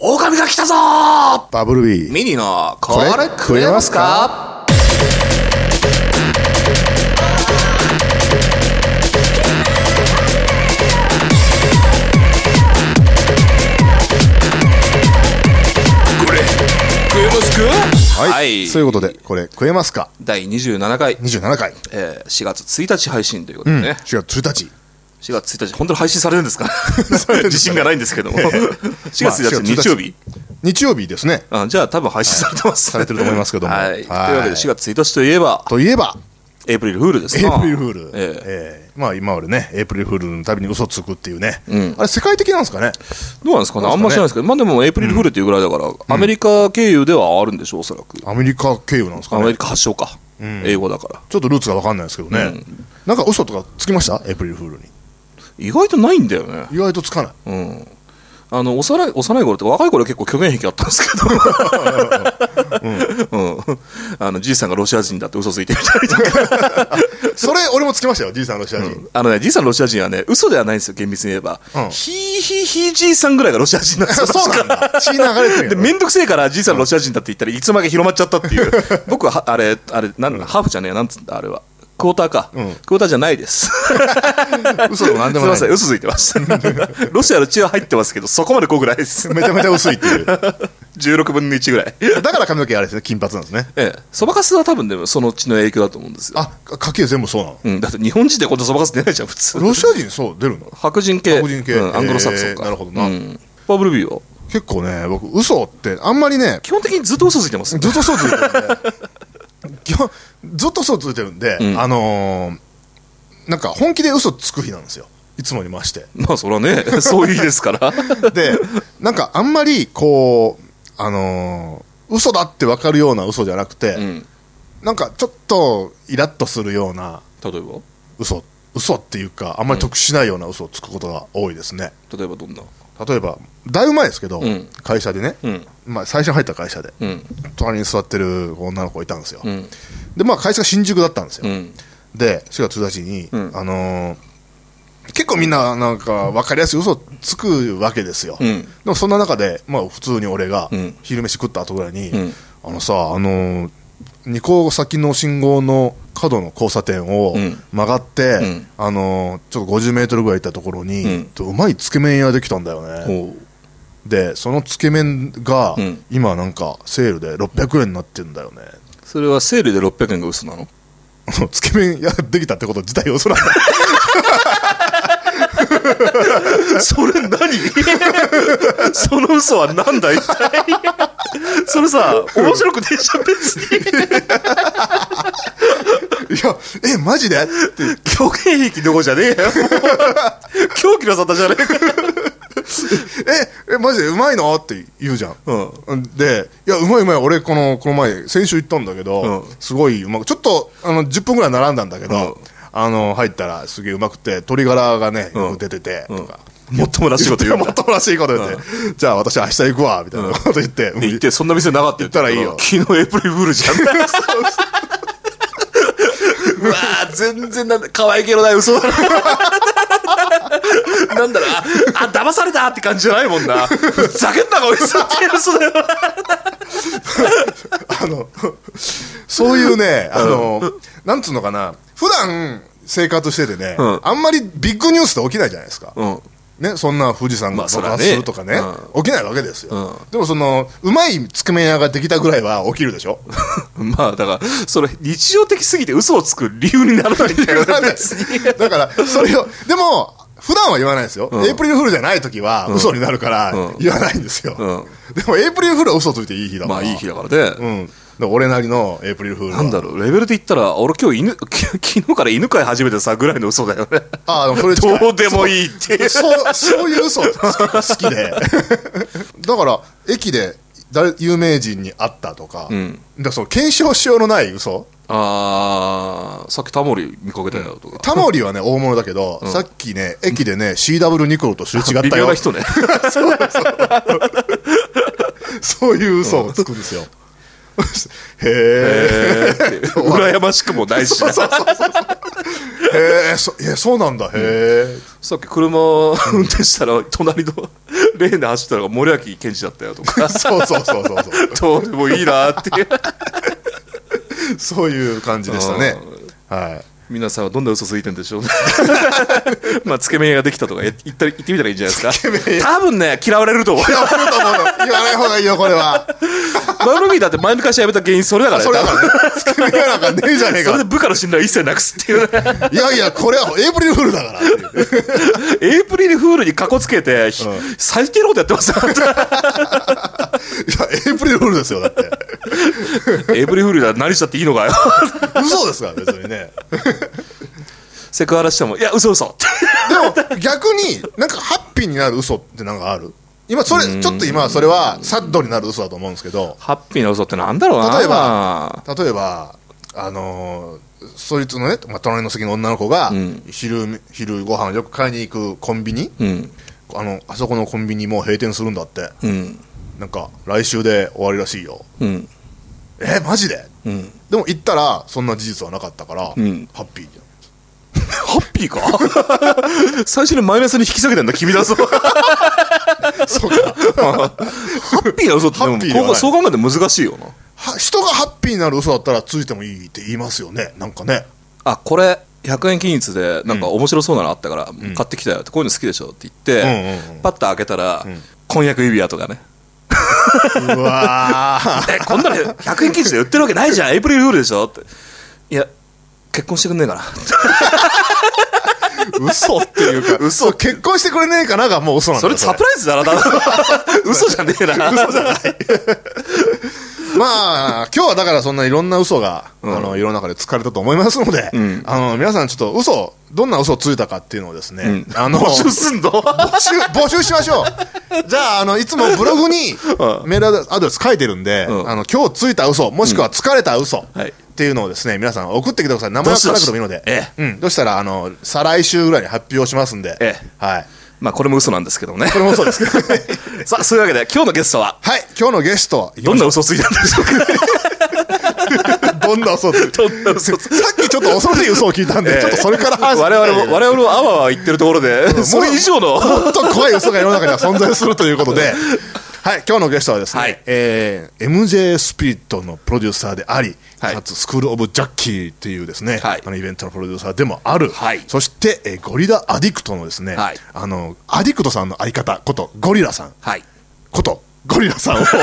狼が来たぞー。 バブルビーミニのこれ食えますか。これ食えますか。 はい、そういうことでこれ食えますか第27回 27回、 4月1日配信ということでね、 4月1日 4月1日本当に配信されるんですか自信がないんですけども4月1日日曜日、 日曜日ですね。 じゃあ多分配信されてます、 されてると思いますけども、 はい、というわけで4月1日といえばエイプリルフールですな。 エイプリルフール、まあ今までねエイプリルフールのたびに嘘つくっていうね、あれ世界的なんですかね。 どうなんですかね、あんま知らないですけど、まあでもエイプリルフールっていうぐらいだから、アメリカ経由ではあるんでしょう、おそらく。 アメリカ経由なんですかね。 アメリカ発祥か、英語だからちょっとルーツが分かんないですけどね、なんか嘘とかつきました？エイプリルフールに意外とないんだよね。 意外とつかない。 幼い頃って若い頃は結構虚言癖あったんですけど、じいさんがロシア人だって嘘ついてみたりとかそれ俺もつきましたよ、じいさんロシア人。 じいさんロシア人はね嘘ではないんですよ、厳密に言えば、ひじいさんぐらいがロシア人なんですよ。 そうなんだ、血流れてるよ。 でめんどくせえからじいさんロシア人だって言ったらいつまで広まっちゃったっていう僕はあれなんだ、ハーフじゃねえ、なんつうんだあれは、クォーターか、クォーターじゃないです嘘でもなんでもない。 すいません、嘘ついてますロシアの血は入ってますけどそこまで濃くないです。 めちゃめちゃ薄いっていう 16分の1ぐらいだから髪の毛あれですね、金髪なんですね。 そばかすは多分でもその血の影響だと思うんですよ。 家系全部そうなの？ だって日本人でこんなそばかす出ないじゃん普通。 ロシア人そう出るの？ 白人系、 アングロサクソンか。 なるほどな。 バブルビーは結構ね、僕嘘ってあんまりね、 基本的にずっと嘘ついてます、 ずっと嘘ついてるんで基本ずっと嘘ついてるんで、なんか本気で嘘つく日なんですよ、いつもにまして。 まあそれはねそういう日ですからでなんかあんまりこう嘘だって分かるような嘘じゃなくて、なんかちょっとイラッとするような、 例えば嘘っていうかあんまり得しないような嘘をつくことが多いですね。 例えばどんな？ 例えばだいぶ前ですけど、会社でね、最初に入った会社で、隣に座ってる女の子がいたんですよ、でまあ会社が新宿だったんですよ、で4月1日に、結構みんななんか分かりやすい嘘つくわけですよ、でもそんな中で、まあ、普通に俺が昼飯食った後ぐらいに、2個先の信号の角の交差点を曲がって、ちょっと50メートルぐらい行ったところに、うまいつけ麺屋できたんだよね。でそのつけ麺が、今なんかセールで600円になってるんだよね。 それはセールで600円が嘘なの？ つけ麺屋できたってこと自体嘘なんだそれ何その嘘は何だ一体それさ面白くねえじゃん別にいやマジでって虚言癖どころじゃねえよ狂気の沙汰じゃねえかマジでうまいのって言うじゃん、でいやうまい俺この前先週行ったんだけど、すごいうまくちょっと10分ぐらい並んだんだけど、入ったらすげえうまくて鶏ガラがねよく出てて、とかもっともらしいこと言うんだ。 もっともらしいこと言って、じゃあ私明日行くわみたいなこと言って、 そんな店なかったよ言ったらいいよ、 昨日エイプリルフールじゃんうわー全然可愛げのない嘘だなんだろう、騙されたって感じじゃないもんな。ふざけんなこいつって嘘だよそういうね、なんつうのかな、普段生活しててね、あんまりビッグニュースって起きないじゃないですか、ね、そんな富士山が爆発するとかね、起きないわけですよ、でもそのうまいつけ麺屋ができたぐらいは起きるでしょまあだからそれ日常的すぎて嘘をつく理由にならないんだよね別にだからそれをでも普段は言わないですよ、エイプリルフールじゃない時は嘘になるから言わないんですよ、でもエイプリルフールは嘘ついていい日だから、 まあいい日だからね、 俺なりのエイプリルフールなんだろう、レベルで言ったら俺今日昨日から犬飼い始めてさぐらいの嘘だよね。 でもそれどうでもいいっていうそういう嘘好きでだから駅で有名人に会ったとか、だからその検証しようのない嘘。 さっきタモリ見かけたよとか、 タモリはね大物だけど、さっきね駅でね CW ニコルとすれ違ったよ。 微妙な人ねそういう嘘をつくんですよへえ羨ましくもないしなへえそうなんだ、へえさっき車運転したら隣のレーンで走ったのが森脇健児だったよとかそうどうでもいいなっていうそういう感じでしたね。はい。 皆さんはどんな嘘ついてんでしょうねまあつけ麺屋ができたとか言ってみたらいいんじゃないですか。多分ね嫌われると思う。言わない方がいいよこれは。 マルミーだって前の会社辞めた原因それだからね。 それだからね。つけ麺屋なんかねえじゃねえか。 それで部下の信頼を一切なくすっていうねいやこれはエイプリルフールだからっていうエイプリルフールにかこつけて、最低のことやってますよいやエイプリルフールですよだってエイプリルフールだ何したっていいのかよ嘘ですから別にねセクハラしてもいや嘘でも逆になんかハッピーになる嘘ってなんかある？今それちょっと今それはサッドになる嘘だと思うんですけど、 ハッピーな嘘ってなんだろうな。 例えばそいつのね、隣の席の女の子が、昼ご飯をよく買いに行くコンビニ、あそこのコンビニもう閉店するんだって、なんか来週で終わりらしいよ、マジで、でも行ったらそんな事実はなかったから、ハッピーじゃん。 ハッピーか最初にマイナスに引き下げてんだ君だぞそうかハッピーな嘘ってでもそう考えて難しいよな。 人がハッピーになる嘘だったらついてもいいって言いますよね。なんかね、 あこれ100円均一でなんか面白そうなのあったから買ってきたよって、こういうの好きでしょって言って、パッと開けたら、婚約指輪とかねうわこんなの100円均一で売ってるわけないじゃんエイプリルフールでしょって、いや結婚してくんねえかな嘘っていうか嘘、結婚してくれねえかながもう嘘なんだよ。 それサプライズだな嘘じゃねえな嘘じゃないまあ今日はだからそんないろんな嘘が、世の中で使われたと思いますので、皆さんちょっとどんな嘘をついたかっていうのをですね、 募集すんの募集しましょうじゃあいつもブログにメールアドレス書いてるんで、今日ついた嘘もしくは疲れた嘘、っていうのをですね皆さん送ってきてください。名前は書かなくてもいいので、どうしたら再来週ぐらいに発表しますんで、はい。 まあこれも嘘なんですけどね。 これも嘘ですけどさあそういうわけで今日のゲストは、 はい今日のゲストはどんな嘘をついたんでしょうかどんな嘘をついたさっきちょっと恐ろしい嘘を聞いたんで、ちょっとそれから話して我々もあわあわ言ってるところでそれ以上のもっと怖い嘘が世の中には存在するということではい今日のゲストはですね、MJ スピリットのプロデューサーであり、かつスクールオブジャッキーっていうですね、イベントのプロデューサーでもある、そして、ゴリラアディクトのですね、アディクトさんの相方ことゴリラさん、ことゴリラさんをどうも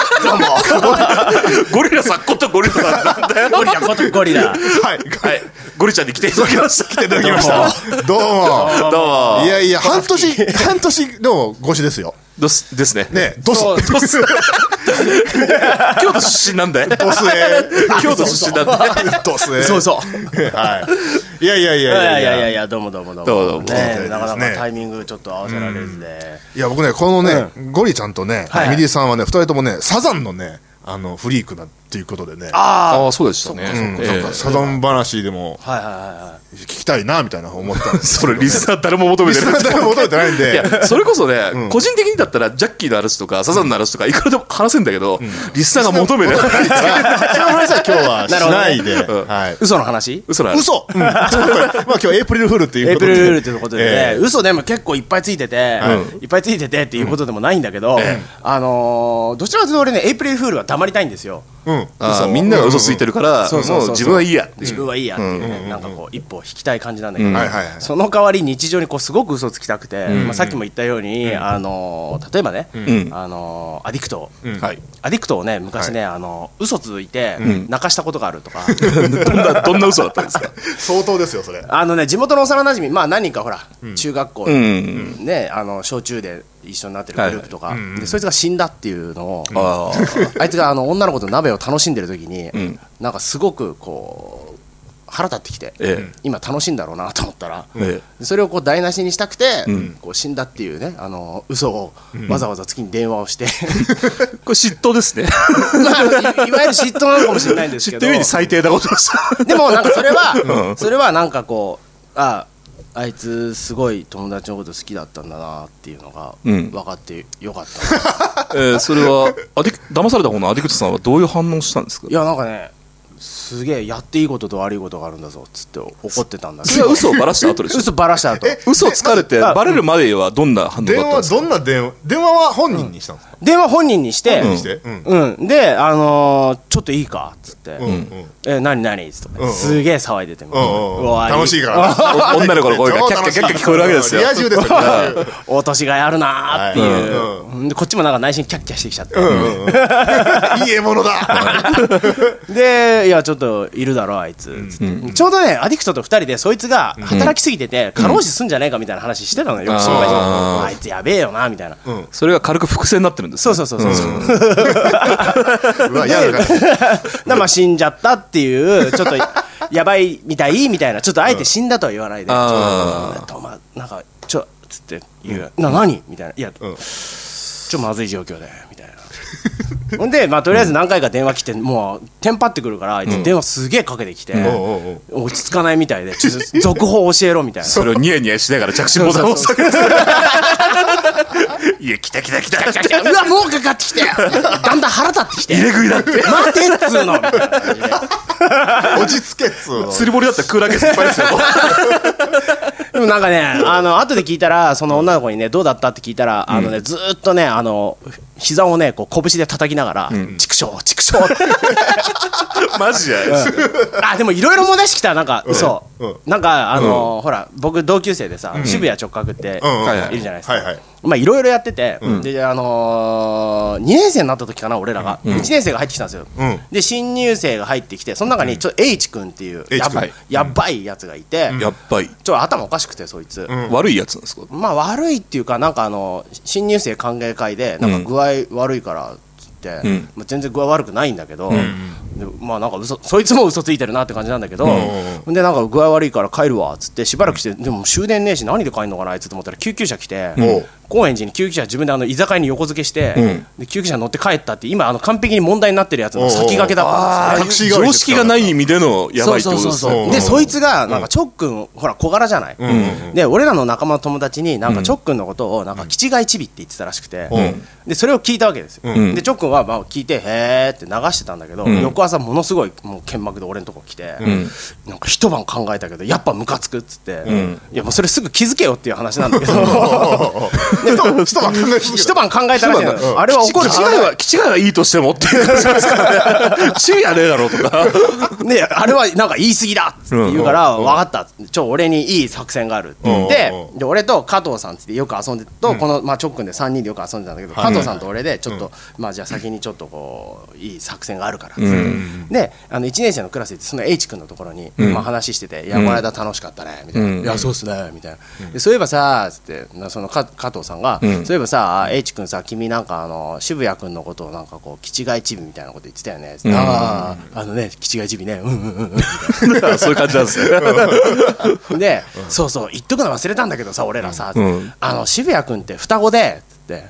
ゴリラさんことゴリラさんなんだよゴリラことゴリラゴリちゃんに来ていただきましたどうもいや半年の越しですよですね。 ドス京都出身なんだよ。京都出身なんだよ。 そういやどうもなかなかタイミングちょっと合わせられずで、 いや僕ねこのねゴリちゃんとねミディさんはね2人ともねサザンのねフリークなっていうことでね、 ああそうでしたね。 なんかサザン話でも聞きたいなみたいな思ったんですそれリスナー誰も求めてない。 誰も求めてないんで、 いやそれこそね個人的にだったらジャッキーの話とかサザンの話とかいくらでも話せんだけど、リスナーが求めてない。 その話は今日はしないで、 嘘の話嘘まあ今日エイプリルフールっていうことで、 エイプリルフールっていうことで嘘でも結構いっぱいついててっていうことでもないんだけど、どちらかというと俺ねエイプリルフールは黙りたいんですよ。 みんなが嘘ついてるからもう自分はいいやっていうね、なんかこう一歩引きたい感じなんだけど、その代わり日常にこうすごく嘘つきたくて、さっきも言ったように例えばねアディクトをね昔ね嘘ついて泣かしたことがあるとかどんな嘘だったんですか？ 相当ですよそれ。 地元の幼馴染何人かほら中学校ね小中で一緒になってるグループとかで、そいつが死んだっていうのをあいつが女の子と鍋を楽しんでる時になんかすごくこう腹立ってきて、今楽しいんだろうなと思ったら、それをこう台無しにしたくて、こう死んだっていうね嘘をわざわざ月に電話をしてこれ嫉妬ですねいわゆる嫉妬なのかもしれないんですけど、 嫉妬より最低なことでした。 でもなんかそれはなんかこうあいつすごい友達のこと好きだったんだなっていうのが分かってよかった、 それは騙された方のアディクトさんはどういう反応したんですか？ いやなんかねすげえやっていいことと悪いことがあるんだぞっつって怒ってたんだけど。 それは嘘をばらした後でしょ。 嘘ばらした後。 嘘をつかれてバレるまではどんな反応だったんですか。 どんな電話は本人にしたんですか。 電話本人にして、でちょっといいかっつって、何っつって、すげえ騒いでて、 楽しいから女の子の声がキャッキャキャッキャ聞こえるわけですよ。 リア充ですよ。 落としがいあるなーっていう、こっちもなんか内心キャッキャしてきちゃって、 いい獲物だ。 で、いやちょっといるだろあいつつって、ちょうどねアディクトと2人でそいつが働きすぎてて過労死すんじゃねえかみたいな話してたのよ。よく心配して、あいつやべえよなみたいな。 それが軽く伏線になってるんです。 そう。 うわ、嫌だからまあ死んじゃったっていうちょっとやばいみたいみたいな、ちょっとあえて死んだとは言わないで、なんかつって言う、何みたいな、いやまずい状況でみたいな。ほんでまあとりあえず何回か電話来て、もうテンパってくるから、あいつ電話すげえかけてきて、落ち着かないみたいで、ちょっと続報教えろみたいな。 それをニヤニヤしながら着信ボタンを押す。いや来た、 うわもうかかってきて、だんだん腹立ってきて、 入れ食いだって、 待てっつうのみたいな感じで、 落ち着けっつうの。 釣り堀だったら食うだけ失敗ですよ。 でもなんかね、後で聞いたら、その女の子にねどうだったって聞いたら、ずーっとね膝をねこう拳で叩きながら、チクショーってマジや。 でもいろいろも出してきた。なんか嘘、なんかほら僕同級生でさ、渋谷直角っているじゃないですか。まあいろいろやってて、で2年生になった時かな、俺らが1年生が入ってきたんですよ。で新入生が入ってきて、その中にちょっと H 君っていうやばいやつがいて、 やっばい、 ちょっと頭おかしくて、そいつ悪いやつなんですか。 まあ悪いっていうか、なんか新入生歓迎会でなんか具合悪いからっつって、全然具合悪くないんだけど、まあなんかそいつも嘘ついてるなって感じなんだけど、でなんか具合悪いから帰るわっつってしばらくして、でも終電ねえし何で帰んのかなあいつと思ったら、救急車来て、高円寺に救急車自分で居酒屋に横付けして、で救急車乗って帰ったって、今完璧に問題になってるやつの先駆けだったんですよ。 常識がない意味でのやばいってことですね。 でそいつがなんかチョックン、ほら小柄じゃない、で俺らの仲間の友達になんかチョックンのことをなんかキチガイチビって言ってたらしくて、でそれを聞いたわけですよ。でチョックンはまあ聞いてへーって流してたんだけど、翌朝ものすごいもう剣幕で俺のとこ来て、なんか一晩考えたけどやっぱムカつくっつって、いやもうそれすぐ気づけよっていう話なんだけど、一晩考えたらしいの。あれは怒る。 気違いはいいとしてもっていう感じですかね。注意やねえだろうとか。 であれはなんか言い過ぎだって言うから分かった。俺にいい作戦があるって言って、で俺と加藤さんってよく遊んでとこのまあチョックンで3人でよく遊んでたんだけど、加藤さんと俺でちょっとまあじゃあ先にちょっとこういい作戦があるからっつって、で1年生のクラスでその H 君のところにまあ話してて、いやこの間楽しかったねみたいな、いやそうっすねみたいな、でそういえばさつってその加藤さんが、そういえばさ H 君さ、君なんか渋谷君のことをなんかこうキチガイチビみたいなこと言ってたよね。あねキチガイチビね、 そういう感じなんですね。 でそう言っとくの忘れたんだけどさ、俺らさ渋谷君って双子でつって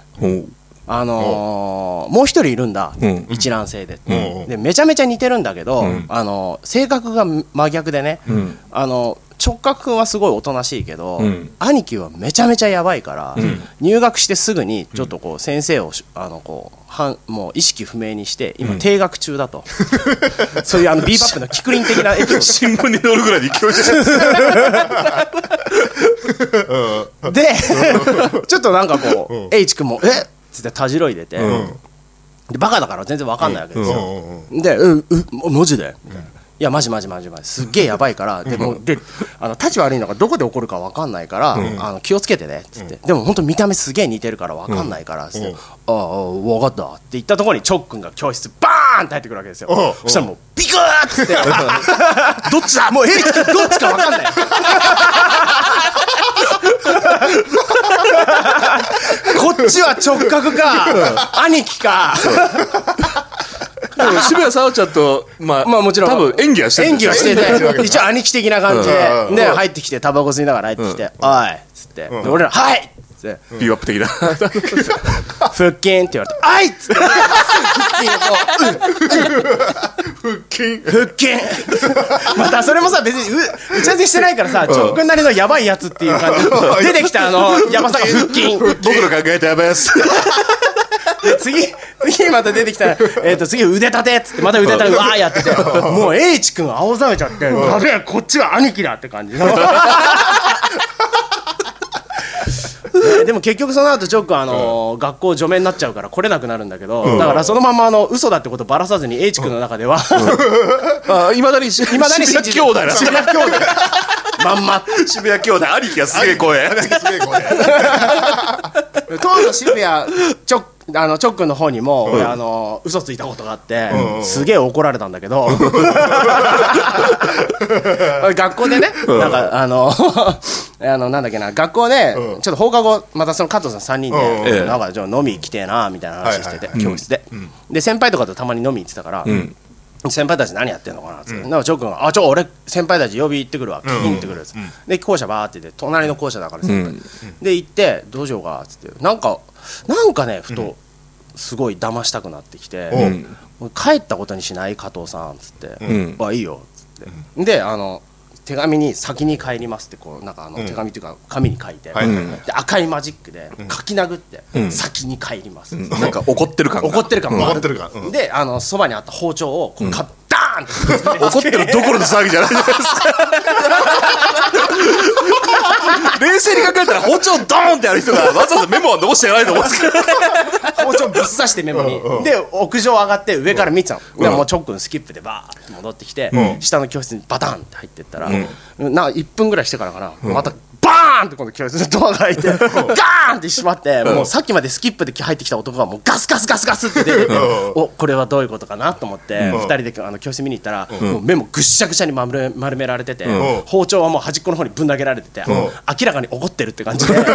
もう一人いるんだ、一卵性で、でめちゃめちゃ似てるんだけど、性格が真逆でね、直角君はすごいおとなしいけど、兄貴はめちゃめちゃやばいから、入学してすぐにちょっとこう先生をこうもう意識不明にして今停学中だと、そういうビーバップのキクリン的なエピソード新聞に載るぐらいで勢いでちょっとなんかこう H 君もえっつってたじろいでて、でバカだから全然わかんないわけですよ。でマジでみたいな、いやマジすっげえやばいから、でもで立ち悪いのがどこで起こるか分かんないから、気をつけてねっつって、でも本当見た目すげえ似てるから分かんないからっつって、分かったって言ったところにチョックンが教室バーンって入ってくるわけですよ。そしたらもうビクーっつってどっちだもう H 君どっちか分かんないこっちは直角か兄貴かでも渋谷沙央ちゃんとまあもちろん多分演技はしてる、 演技はしてて一応兄貴的な感じで入ってきてタバコ吸いながら入ってきて「おい」っつって俺ら「はい」っつってビーバップ的な腹筋って言われて「はい」っつって腹筋またそれもさ別に打ち合わせしてないからさ、直君なりのヤバいやつっていう感じで出てきたヤバさが腹筋。 僕の考えたヤバいやつで次また出てきたら次腕立てっつってまた腕立てわーやっててもう H 君青ざめちゃってやべえこっちは兄貴だって感じでも結局その後チョック学校除名になっちゃうから来れなくなるんだけど、だからそのまま嘘だってことばらさずに H 君の中ではいまだに渋谷兄弟だ。 渋谷兄弟まんま渋谷兄弟兄貴がすげえ声。 当時渋谷チョックの方にも俺嘘ついたことがあってすげえ怒られたんだけど学校でねなんかなんだっけな学校でちょっと放課後またその加藤さん3人でなんかじゃあ飲み来てえなみたいな話してて教室でで先輩とかとたまに飲み行ってたから先輩たち何やってんのかなってなんかチョックが俺先輩たち呼び行ってくるわ聞きに行ってくるやつで校舎バーって言って隣の校舎だから先輩で行ってどうしようかっつってなんかねふとすごい騙したくなってきて帰ったことにしない加藤さんっつっていいよっつってで手紙に先に帰りますってこうなんか手紙っていうか紙に書いてで赤いマジックで書き殴って先に帰りますなんか怒ってる感でそばにあった包丁をこうダーンって怒ってるどころの騒ぎじゃないじゃないですか冷静に考えたら包丁ドーンってやる人がわざわざメモは残してないと思うんですけど包丁ぶっ刺してメモにで屋上上がって上から見てたのでもうチョックンスキップでバーって戻ってきて下の教室にバタンって入ってったら1分ぐらいしてからかなまたバーンって今度教室のドアが開いてガーンって閉まってもうさっきまでスキップで入ってきた男がもうガスガスガスガスって出てておこれはどういうことかなと思って2人で教室見に行ったらもう目もぐっしゃぐしゃに丸められてて包丁はもう端っこの方にぶん投げられてて明らかに怒ってるって感じで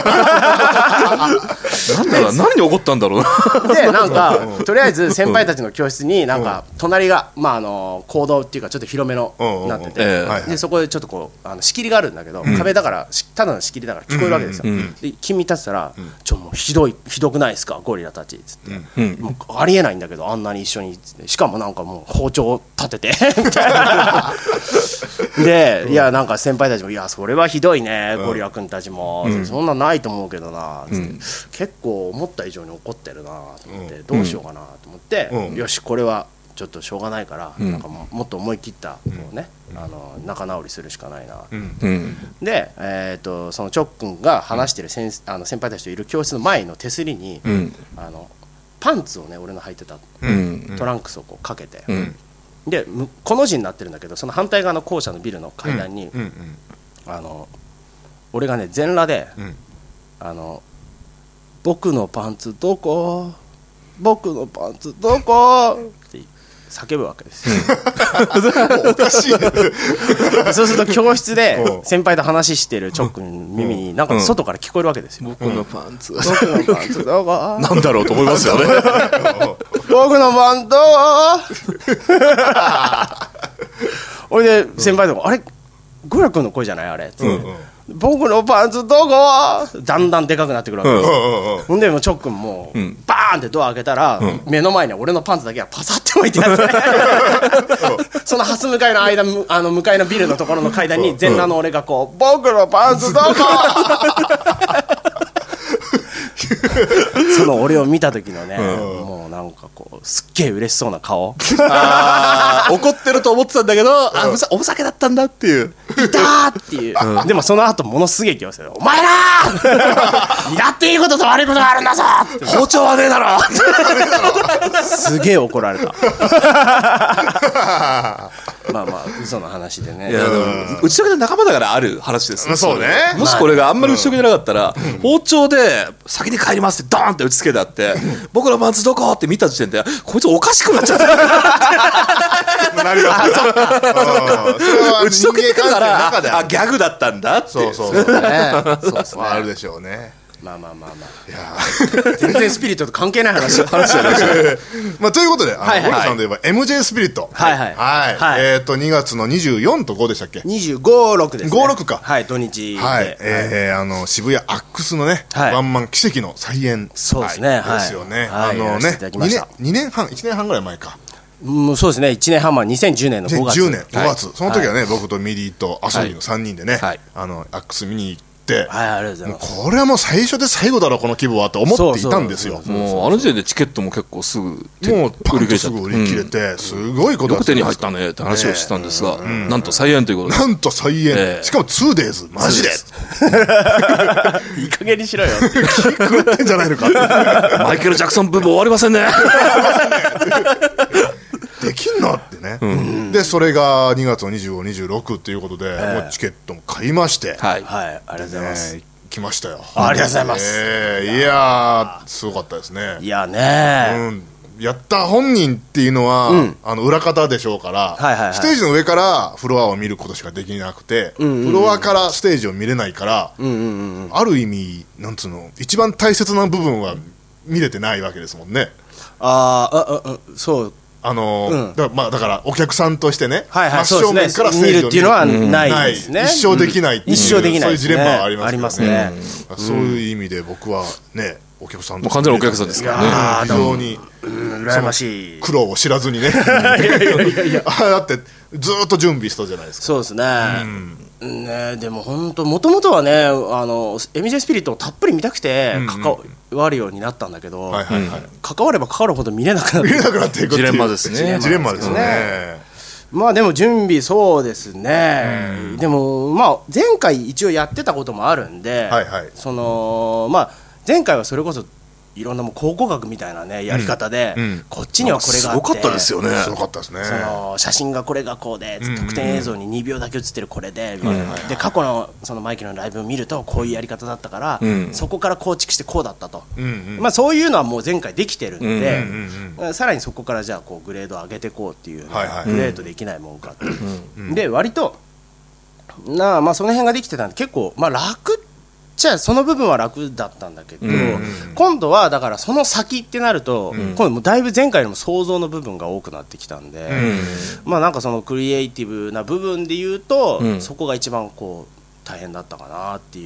何に怒ったんだろうなでなんかとりあえず先輩たちの教室になんか隣が講堂っていうかちょっと広めのなっててでそこでちょっとこう仕切りがあるんだけど壁だからただの仕切りだから聞こえるわけですよで君立ってたらもうひどくないですかゴリラたちっつってもうありえないんだけどあんなに一緒にしかもなんかもう包丁を立ててみたいなでいやなんか先輩たちもいやそれはひどいねゴリラ君たちもそんなないと思うけどなつって結構思った以上に怒ってるなと思ってどうしようかなと思ってよしこれはちょっとしょうがないからなんかもっと思い切ったこうね仲直りするしかないなでそのチョックンが話してる先輩たちといる教室の前の手すりにパンツをね俺の履いてたトランクスをこうかけてでこの字になってるんだけどその反対側の校舎のビルの階段に俺がね全裸で僕のパンツどこ僕のパンツどこって叫ぶわけですよおかしいそうすると教室で先輩と話してるチョックの耳になんか外から聞こえるわけですよ僕のパンツ僕のパンツどこなんだろうと思いますよね僕のパンツどこ俺で先輩とかあれゴリラ君の声じゃないあれって僕のパンツどこだんだんでかくなってくるわけですほんでもうチョックンもバーンってドア開けたら目の前に俺のパンツだけがパサって置いてあってその蓮向かいの間向かいのビルのところの階段に全裸の俺がこう僕のパンツどこその俺を見た時のねもうなんかこうすっげえ嬉しそうな顔怒ってると思ってたんだけどおふざけだったんだっていういたーっていうでもその後ものすげえ気がするお前らやっていいことと悪いことがあるんだぞ包丁はねえだろすげえ怒られたまあまあ嘘の話でねいやでも打ち解けた仲間だからある話ですよそうねもしこれがあんまり打ち解けてなかったら包丁で先に帰りますってドーンって打ちつけてあって僕のパンツどこって見た時点でこいつおかしくなっちゃったなりますそっか打ち解けてからギャグだったんだってそうあるでしょうねまあいや全然スピリットと関係ない話じゃないまあということで堀さんといえば MJ スピリット2月の24と5でしたっけ 25、6ですね 56かはい土日で渋谷アックスのねワンマン奇跡の再演そうですねですよね1年半ぐらい前かそうですね1年半前2010年の5月その時はね僕とミリーとアソリの3人でねアックス見に行って 、 はい、ありがとうございます。 これはもう最初で最後だろこの規模はと思っていたんですよ。 もうあの時点でチケットも結構すぐもうパンとすぐ売り切れて、すごいことよく手に入ったねって話をしたんですが、なんと再演ということで、 なんと再演、しかも 2days マジでいい加減にしろよ狂ってんじゃないのかマイケル・ジャクソンブーム終わりませんねできんのってね、でそれが2月の25、26っていうことで、もうチケットも買いまして、 はい、ありがとうございます。 来ましたよ。 ありがとうございます。 いやーすごかったですね。 いやね、 やった本人っていうのは、裏方でしょうから、ステージの上からフロアを見ることしかできなくて、フロアからステージを見れないから、ある意味なんつうの一番大切な部分は見れてないわけですもんね。 そうだからお客さんとしてね、 真正面からステージを見るっていうのはないですね。 一生できないっていう、そういうジレンマはありますね。そういう意味で僕はね、お客さんと完全にお客さんですからね。 非常に羨ましい苦労を知らずにねだってずっと準備したじゃないですか。 そうですね。でも本当もともとはね、MJ スピリットをたっぷり見たくて関わるようになったんだけど、関われば関わるほど見れなくなっていくジレンマですね。 ジレンマですね。 まあでも準備そうですね。でもまあ前回一応やってたこともあるんで、そのまあ前回はそれこそいろんなもう考古学みたいなねやり方で、こっちにはこれがあって、 すごかったですよね。 すごかったですね。 その写真がこれがこうで、特典映像に2秒だけ映ってるこれで、で過去のそのマイケルのライブを見るとこういうやり方だったから、そこから構築してこうだったと、まあそういうのはもう前回できてるんで、さらにそこからじゃあこうグレードを上げていこうっていう、グレードできないもんかって、で割とまあその辺ができてたんで結構まあ楽じゃあその部分は楽だったんだけど、今度はだからその先ってなると、今度もうだいぶ前回よりも想像の部分が多くなってきたんで、まあなんかそのクリエイティブな部分で言うと、そこが一番こう大変だったかなっていう、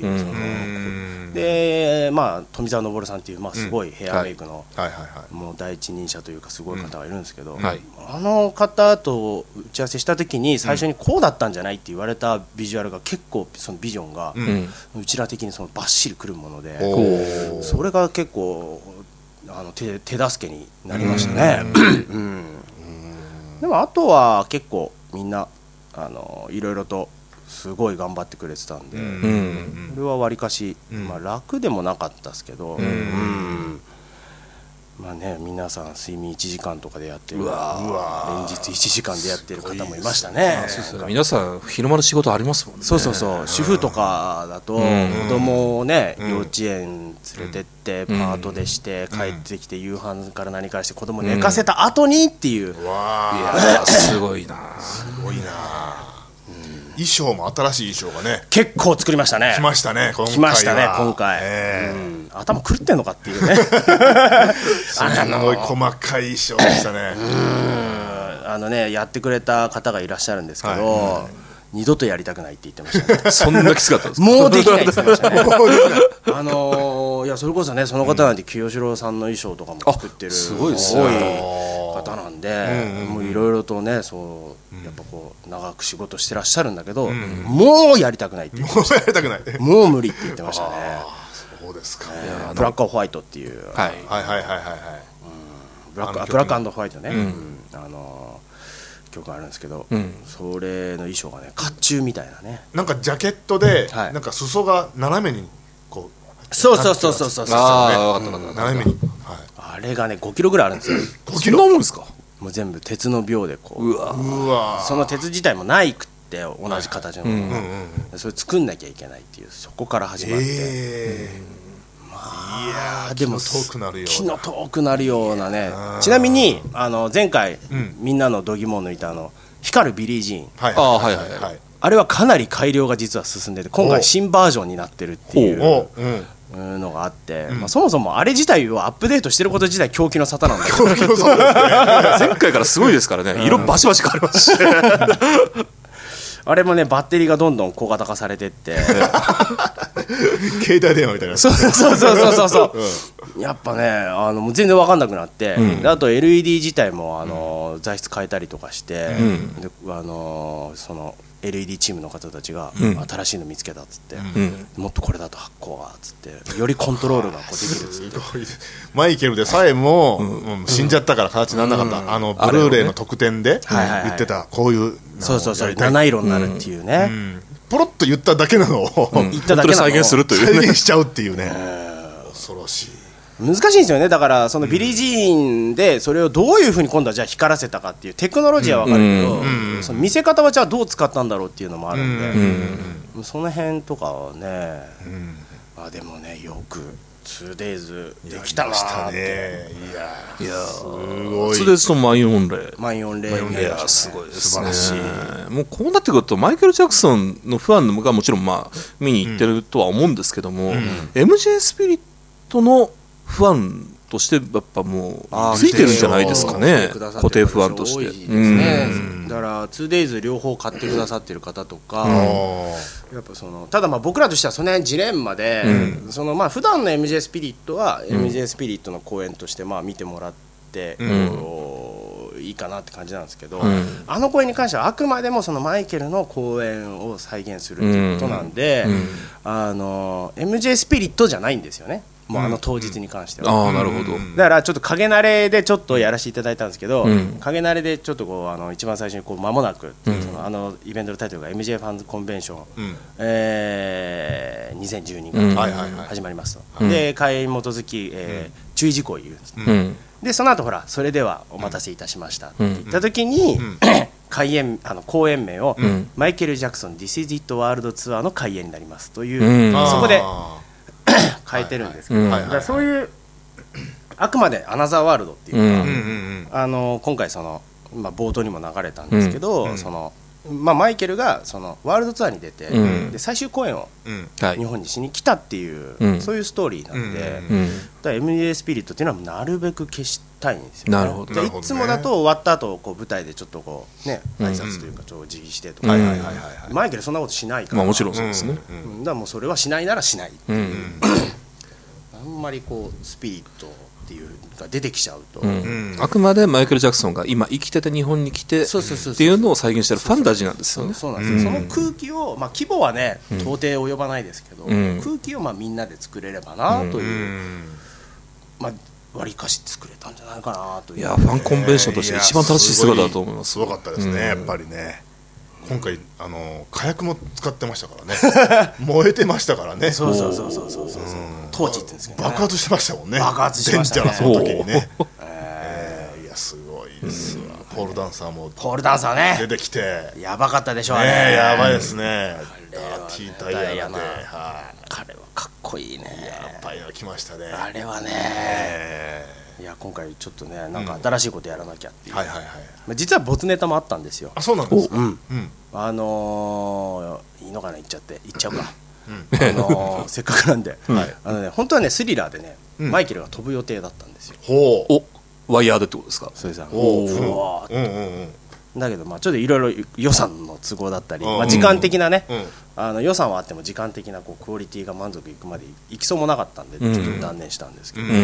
でまあ富澤昇さんっていう、まあ、すごいヘアメイクのもう第一人者というかすごい方がいるんですけど、あの方と打ち合わせした時に最初にこうだったんじゃないって言われたビジュアルが結構そのビジョンがうちら的にそのバッシリくるもので、それが結構手助けになりましたね。でもあとは結構みんないろいろとすごい頑張ってくれてたんで、これはわりかし、まあ、楽でもなかったですけど、まあね、皆さん睡眠1時間とかでやってる、連日1時間でやってる方もいましたね。 皆さん昼間の仕事ありますもんね。 そう主婦とかだと子供をね、幼稚園連れてってパートでして帰ってきて夕飯から何からして子供寝かせた後にっていう、 いやすごいな。 衣装も新しい衣装がね結構作りましたね。 来ましたね今回、頭狂ってんのかっていうねすごい細かい衣装でしたね。 やってくれた方がいらっしゃるんですけど、二度とやりたくないって言ってましたね。 そんなきつかったんですか。 もうできないって言ってましたね。いやそれこそね、その方なんて清志郎さんの衣装とかも作ってるすごい方なんで、もういろいろとね、そうやっぱこう長く仕事してらっしゃるんだけど、もうやりたくないって言ってました。 もうやりたくない、 もう無理って言ってましたね。 そうですか。 ブラック&ホワイトっていう、ブラック&ホワイトね、曲があるんですけど、それの衣装がね甲冑みたいなね、 なんかジャケットでなんか裾が斜めにこう、 そう斜めに、 あれがね5キロぐらいあるんですよ。 そんなもんですか。 もう全部鉄の鋲でこうわその鉄自体もないくって同じ形のもの、それ作んなきゃいけないっていう、そこから始まって、いやでも気の遠くなるようなね。ちなみに前回みんなの度肝を抜いた光るビリー・ジーン、あれはかなり改良が実は進んでて、今回新バージョンになってるっていうのがあって、そもそもあれ自体をアップデートしてること自体狂気の沙汰なんだけど前回からすごいですからね、色バシバシ変わりますしあれもねバッテリーがどんどん小型化されてって携帯電話みたいな。 そうやっぱねもう全然分かんなくなって、であと LED 自体も材質変えたりとかして、でその LED チームの方たちが新しいの見つけたっつって、もっとこれだと発光がっつってよりコントロールがこうできるっつってマイケルでさえも、死んじゃったから形にならなかった、ブルーレイの特典で言ってた、こういうそう七色になるっていうね、 ポロッと言っただけなのを言っただけなのを再現するという再現しちゃうっていうね、恐ろしい。 難しいんですよね。だからそのビリー・ジーンでそれをどういうふうに今度はじゃあ光らせたかっていうテクノロジーは分かるけど、その見せ方はじゃあどう使ったんだろうっていうのもあるんで、その辺とかはね、でもねよく 2days できたなーって。 いやすごい。 2days とマイオンレイ、 マイオンレイすごいですね。 素晴らしい。 もうこうなってくるとマイケル・ジャクソンのファンがもちろん見に行ってるとは思うんですけども、MJ スピリットのファンとしてやっぱもうついてるんじゃないですかね、固定ファンとして。 だから 2days 両方買ってくださってる方とか、やっぱそのただ僕らとしてはその辺ジレンマで、その普段の MJ スピリットは MJ スピリットの公演として見てもらって、いいかなって感じなんですけど、あの公演に関してはあくまでもそのマイケルの公演を再現するっていうことなんで、MJ スピリットじゃないんですよね、もう当日に関しては。 なるほど。 だからちょっと影慣れでちょっとやらせていただいたんですけど、影慣れでちょっとこう一番最初にこう間もなく、そのイベントのタイトルが MJ ファンズコンベンション、2012が始まりますと。で会員に基づき、注意事項を言うんです、でその後それではお待たせいたしましたって言った時に、公演名を、マイケル・ジャクソン This is It World Tour の開演になりますという、そこで変えてるんですけど、だからそういうあくまでアナザーワールドっていうか、今回その、冒頭にも流れたんですけど、そのマイケルがそのワールドツアーに出て、で最終公演を日本にしに来たっていう、そういうストーリーなんで、だから MJ スピリットっていうのはなるべく消したいんですよね。 なるほど。 いつもだと終わった後こう舞台でちょっとこうね挨拶というかちょっと辞儀してとか、マイケルそんなことしないから、 もちろんそうですね。 だからもうそれはしないならしないっていう、あんまりこうスピリットっていうが出てきちゃうと、 あくまでマイケル・ジャクソンが今生きてて日本に来てっていうのを再現してるファンタジーなんですよね。 そうなんですよ。その空気を規模はね到底及ばないですけど、空気をみんなで作れればなという、割りかし作れたんじゃないかなという。 いやファンコンベンションとして一番正しい姿だと思います。 すごかったですね、やっぱりね。今回火薬も使ってましたからね燃えてましたからね。 そうトーチって言うんですけどね、 爆発してましたもんね。 爆発してましたね、 デンジャラスの時にね。いやすごいですわ。ポールダンサーね出てきてやばかったでしょうね。 やばいですね。ダーティーダイヤナで彼はかっこいいね。 やばいの来ましたねあれはね。いや今回ちょっとねなんか新しいことやらなきゃっていう、実は没ネタもあったんですよ。 あ、そうなんですか。 いいのかな、言っちゃうか。せっかくなんで、本当はねスリラーでねマイケルが飛ぶ予定だったんですよ。 ワイヤーでってことですか。 それさだけどちょっといろいろ予算の都合だったり、時間的なね、予算はあっても時間的なこうクオリティが満足いくまでいきそうもなかったんでちょっと断念したんですけど、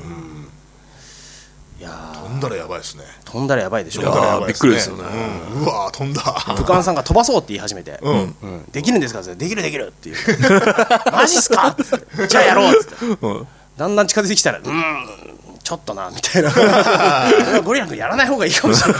いや飛んだらやばいですね。 飛んだらやばいでしょ。 びっくりですよね。 うわ飛んだ。 武漢さんが飛ばそうって言い始めて、できるんですかってできるっていうマジっすかってじゃあやろうってだんだん近づいてきたらちょっとなみたいなゴリラ君やらない方がいいかもしれない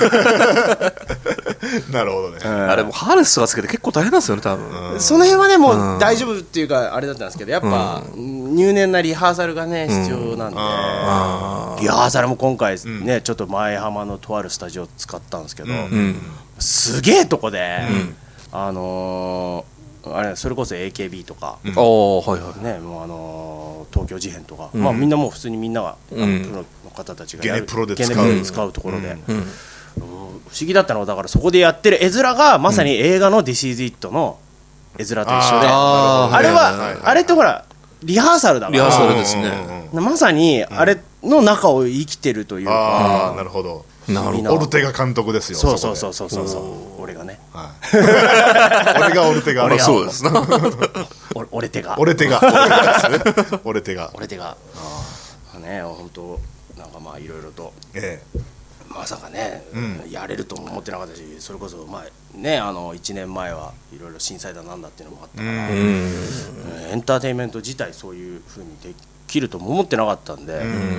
なるほどね。 あれもハーネスがつけて結構大変なんですよね多分。 その辺はねもう大丈夫っていうかあれだったんですけど、やっぱ入念なリハーサルがね必要なんで、リハーサルも今回ねちょっと前浜のとあるスタジオを使ったんですけど、すげえとこであれそれこそ AKB とかねもう東京事変とかみんなもう普通にみんながプロの方たちがゲネプロで使うところで不思議だったのはだからそこでやってる絵面がまさに映画の This is It の絵面と一緒で、あれってほらリハーサルだから、 リハーサルですね。 まさにあれの中を生きてるというか。 なるほど。 オルテガ監督ですよ。 そう俺がね俺がオルテガ。 そうですな。 俺手が俺手がねね本当なんかいろいろとまさかね、やれるとも思ってなかったし、それこそ1年前はいろいろ震災だなんだっていうのもあったから、エンターテインメント自体そういう風にできるとも思ってなかったんで、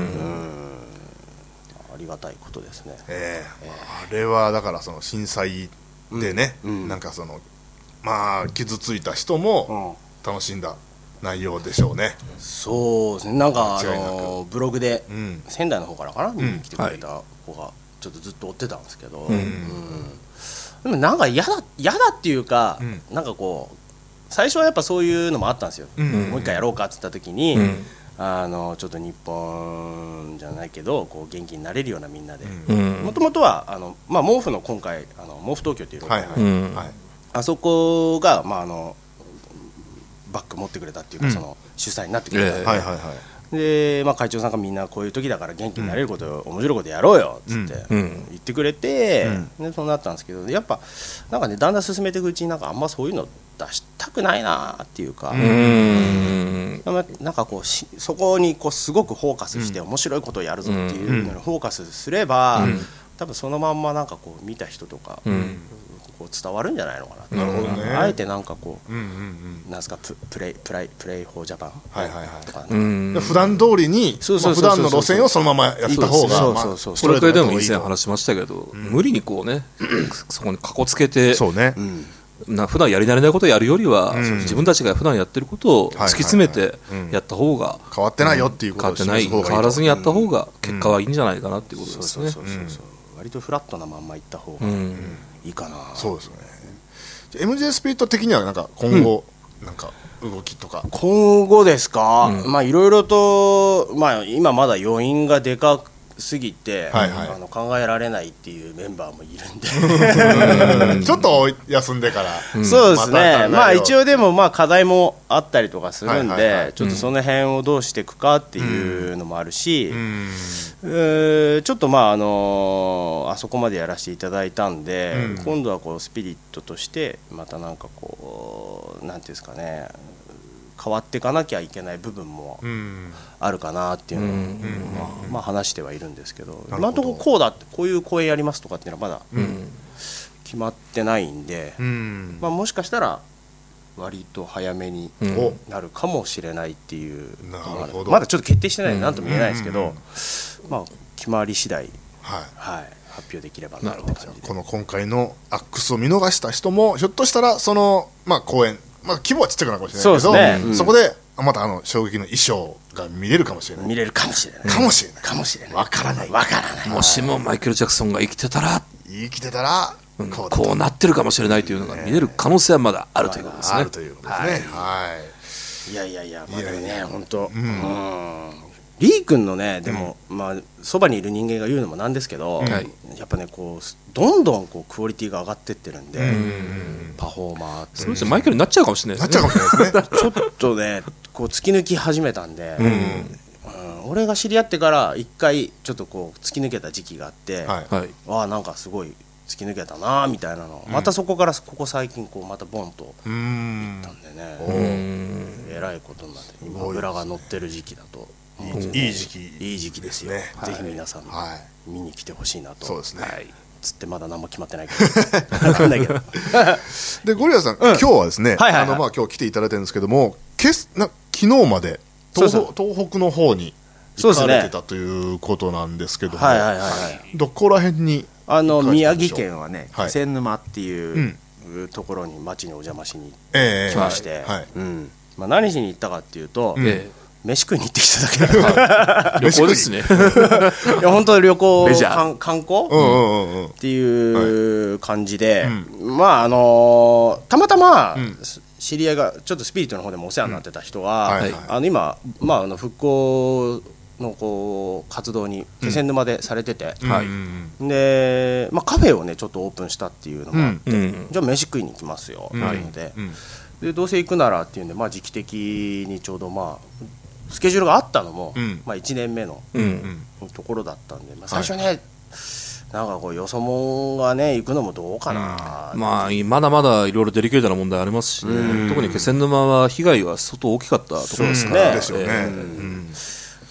ありがたいことですね。 あれはだからその震災でね、なんかその傷ついた人も楽しんだ内容でしょうね。 そうですね。なんかブログで仙台の方からかな、見に来てくれた子がちょっとずっと追ってたんですけど、でもなんか嫌だっていうか、なんかこう最初はやっぱそういうのもあったんですよ。もう一回やろうかって言った時に、ちょっと日本じゃないけどこう元気になれるようなみんなで、もともとは毛布の今回毛布東京っていうロゴ、あそこがバッグ持ってくれたっていうか、その主催になってくれた、で、会長さんがみんなこういう時だから元気になれること、面白いことやろうよっつって言ってくれて、でそうなったんですけど、やっぱなんかねだんだん進めていくうちになんかあんまそういうの出したくないなっていうか、なんかこうそこにこうすごくフォーカスして面白いことをやるぞっていうのにフォーカスすれば、多分そのまんまなんかこう見た人とか、こう伝わるんじゃないのかなって。 なるほどね。 あえてなんかこう、なんすかプレイフォージャパンとか、 普段通りに普段の路線をそのままやった方が、 それくらいでも以前話しましたけど、無理にこうねそこにかこつけて、普段やり慣れないことをやるよりは、自分たちが普段やってることを突き詰めてやった方が、 変わってないよっていうことを変わらずにやった方が結果はいいんじゃないかなっていうことですね。 割とフラットなまんまいった方がいいかな。 そうですね。MJ スピリット的にはなんか今後なんか動きとか、 今後ですか、いろいろと、今まだ余韻がでかすぎて、考えられないっていうメンバーもいるんでちょっと休んでから、 そうですね。一応でも課題もあったりとかするんで、ちょっとその辺をどうしていくかっていうのもあるし、ちょっとあそこまでやらせていただいたんで、今度はこうスピリットとしてまたなんかこうなんていうんですかね、変わっていかなきゃいけない部分もあるかなっていうのを話してはいるんですけど、今のところこういう公演やりますとかっていうのはまだ決まってないんで、もしかしたら割と早めになるかもしれないっていうのもある。まだちょっと決定してないんで何とも言えないですけど、決まり次第発表できればなって感じで。 この今回のアックスを見逃した人もひょっとしたらその公演、規模はちっちゃくなるかもしれないけど、そこでまた衝撃の衣装が見れるかもしれない。 見れるかもしれない。 かもしれない。 かもしれない。 わからない。 もしもマイケル・ジャクソンが生きてたらこうなってるかもしれないというのが見れる可能性はまだあるということですね。 あるということですね。 いやでもね、本当リー君のね、でもそばにいる人間が言うのもなんですけど、やっぱねこうどんどんこうクオリティが上がってってるんで、パフォーマーってそれじゃマイケルになっちゃうかもしれないですね。 ちょっとねこう突き抜き始めたんで、俺が知り合ってから一回ちょっとこう突き抜けた時期があって、なんかすごい突き抜けたなみたいなの、またそこからここ最近こうまたボンといったんでね、えらいことになって今油が乗ってる時期だと。 いい時期ですよ。ぜひ皆さん見に来てほしいなと。 そうですね。 つってまだ何も決まってないけど。分かんないけど。 でゴリラさん、今日はですね、今日来ていただいてるんですけども、昨日まで東北の方に行かれてたということなんですけども、どこら辺に？ 宮城県はね、気仙沼っていうところに町にお邪魔しに来まして、何しに行ったかっていうと。飯食いに行ってきただけ旅行ですね。 いや本当旅行観光っていう感じで、たまたま知り合いがちょっとスピリットの方でもお世話になってた人が今復興のこう活動に気仙沼でされてて、でカフェをねちょっとオープンしたっていうのもあって、じゃあ飯食いに行きますよっていうので、どうせ行くならっていうんで時期的にちょうどスケジュールがあったのも、1年目のところだったんで、最初ね、なんかこうよそもんがね行くのもどうかな、 まだまだいろいろデリケートな問題ありますしね、特に気仙沼は被害は相当大きかったところですから、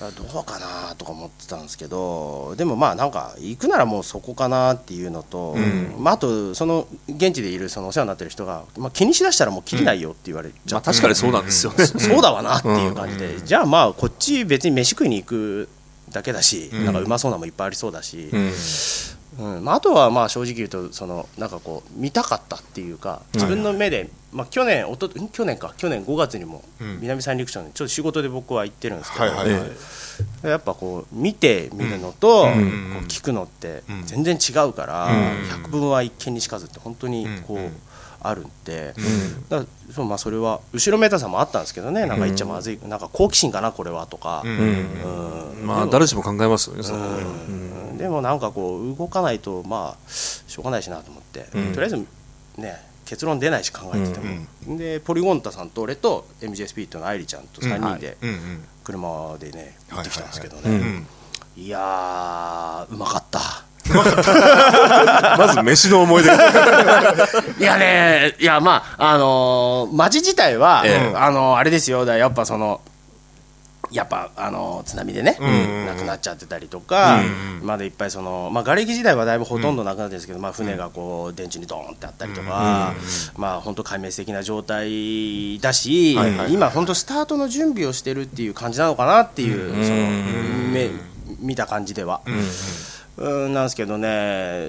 どうかなとか思ってたんですけど、でもまあなんか行くならもうそこかなっていうのと、あとその現地でいるそのお世話になってる人が、気にしだしたらもう切りないよって言われちゃって、 確かにそうなんですよね。 そうだわなっていう感じで、じゃあまあこっち別に飯食いに行くだけだし、なんかうまそうなもんいっぱいありそうだし、あとはまあ正直言うとなんかこう見たかったっていうか、自分の目で、去年5月にも南三陸町にちょっと仕事で僕は行ってるんですけど、やっぱこう見てみるのとこう聞くのって全然違うから、百聞は一見にしかずって本当にこうあるんで、だからそれは後ろめたさもあったんですけどね、なんか言っちゃまずい、なんか好奇心かなこれはとか、 誰しも考えますよね。 でもなんかこう動かないとまあしょうがないしなと思って、とりあえずね結論出ないし考えてても、でポリゴンタさんと俺と MJ スピリットの愛理ちゃんと3人で車でね行ってきたんですけどね、いやーうまかった。 まず飯の思い出いやね、いやまあ町自体は、あれですよ、やっぱ津波でね、なくなっちゃってたりとか、まだいっぱい瓦礫時代はだいぶほとんどなくなってるんですけど、船がこう電柱にドーンってあったりとか、本当壊滅的な状態だし、今本当スタートの準備をしてるっていう感じなのかなっていう、見た感じでは。なんですけどね、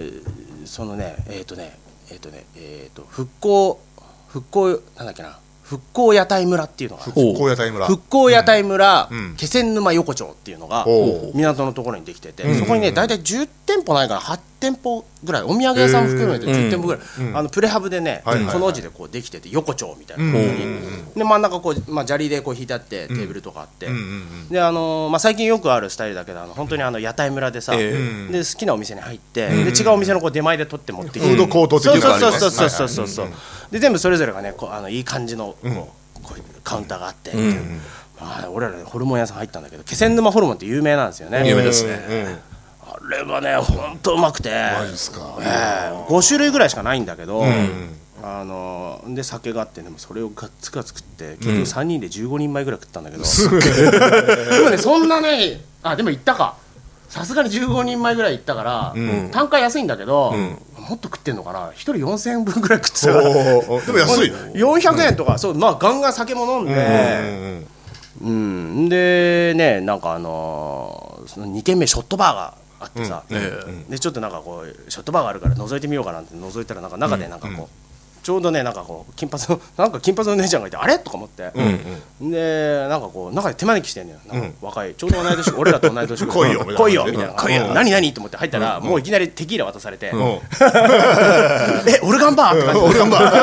復興なんだっけな、復興屋台村っていうのが、復興屋台村気仙沼横丁っていうのが港のところにできてて、そこにね大体10店舗ないから8店舗ぐらい、お土産屋さん含めて10店舗ぐらい、プレハブでねこの字でこうできてて、横丁みたいなところに、で真ん中こう砂利でこう引いてあってテーブルとかあって、で最近よくあるスタイルだけど、本当に屋台村でさ、で好きなお店に入って、で違うお店のこう出前で取って持ってきて、フードコート的な感じで、そうで全部それぞれがねいい感じのこういうカウンターがあって、俺らホルモン屋さん入ったんだけど、気仙沼ホルモンって有名なんですよね。 有名ですね。 あれがね本当うまくて、5種類ぐらいしかないんだけど、で酒があって、でもそれをガッツガツ食って、結局3人で15人前ぐらい食ったんだけど、でもねそんなね、でも行ったか、さすがに15人前ぐらい行ったから、単価安いんだけど、もっと食ってんのかな、1人4000円分ぐらい食ってたから、でも安い 400円とか、そうガンガン酒も飲んで、でね、なんか2軒目ショットバーがあってさ、でちょっとなんかこうショットバーがあるから覗いてみようかなって覗いたら、なんか中でなんかこうちょうどね、なんかこう金髪の姉ちゃんがいて、あれとか思って、でなんかこう中で手招きしてんのよ、なんか若いちょうど同い年、俺らと同い年来いよみたいな、何と思って入ったら、もういきなりテキーラ渡されて、オルガンバーって感じで、オルガンバ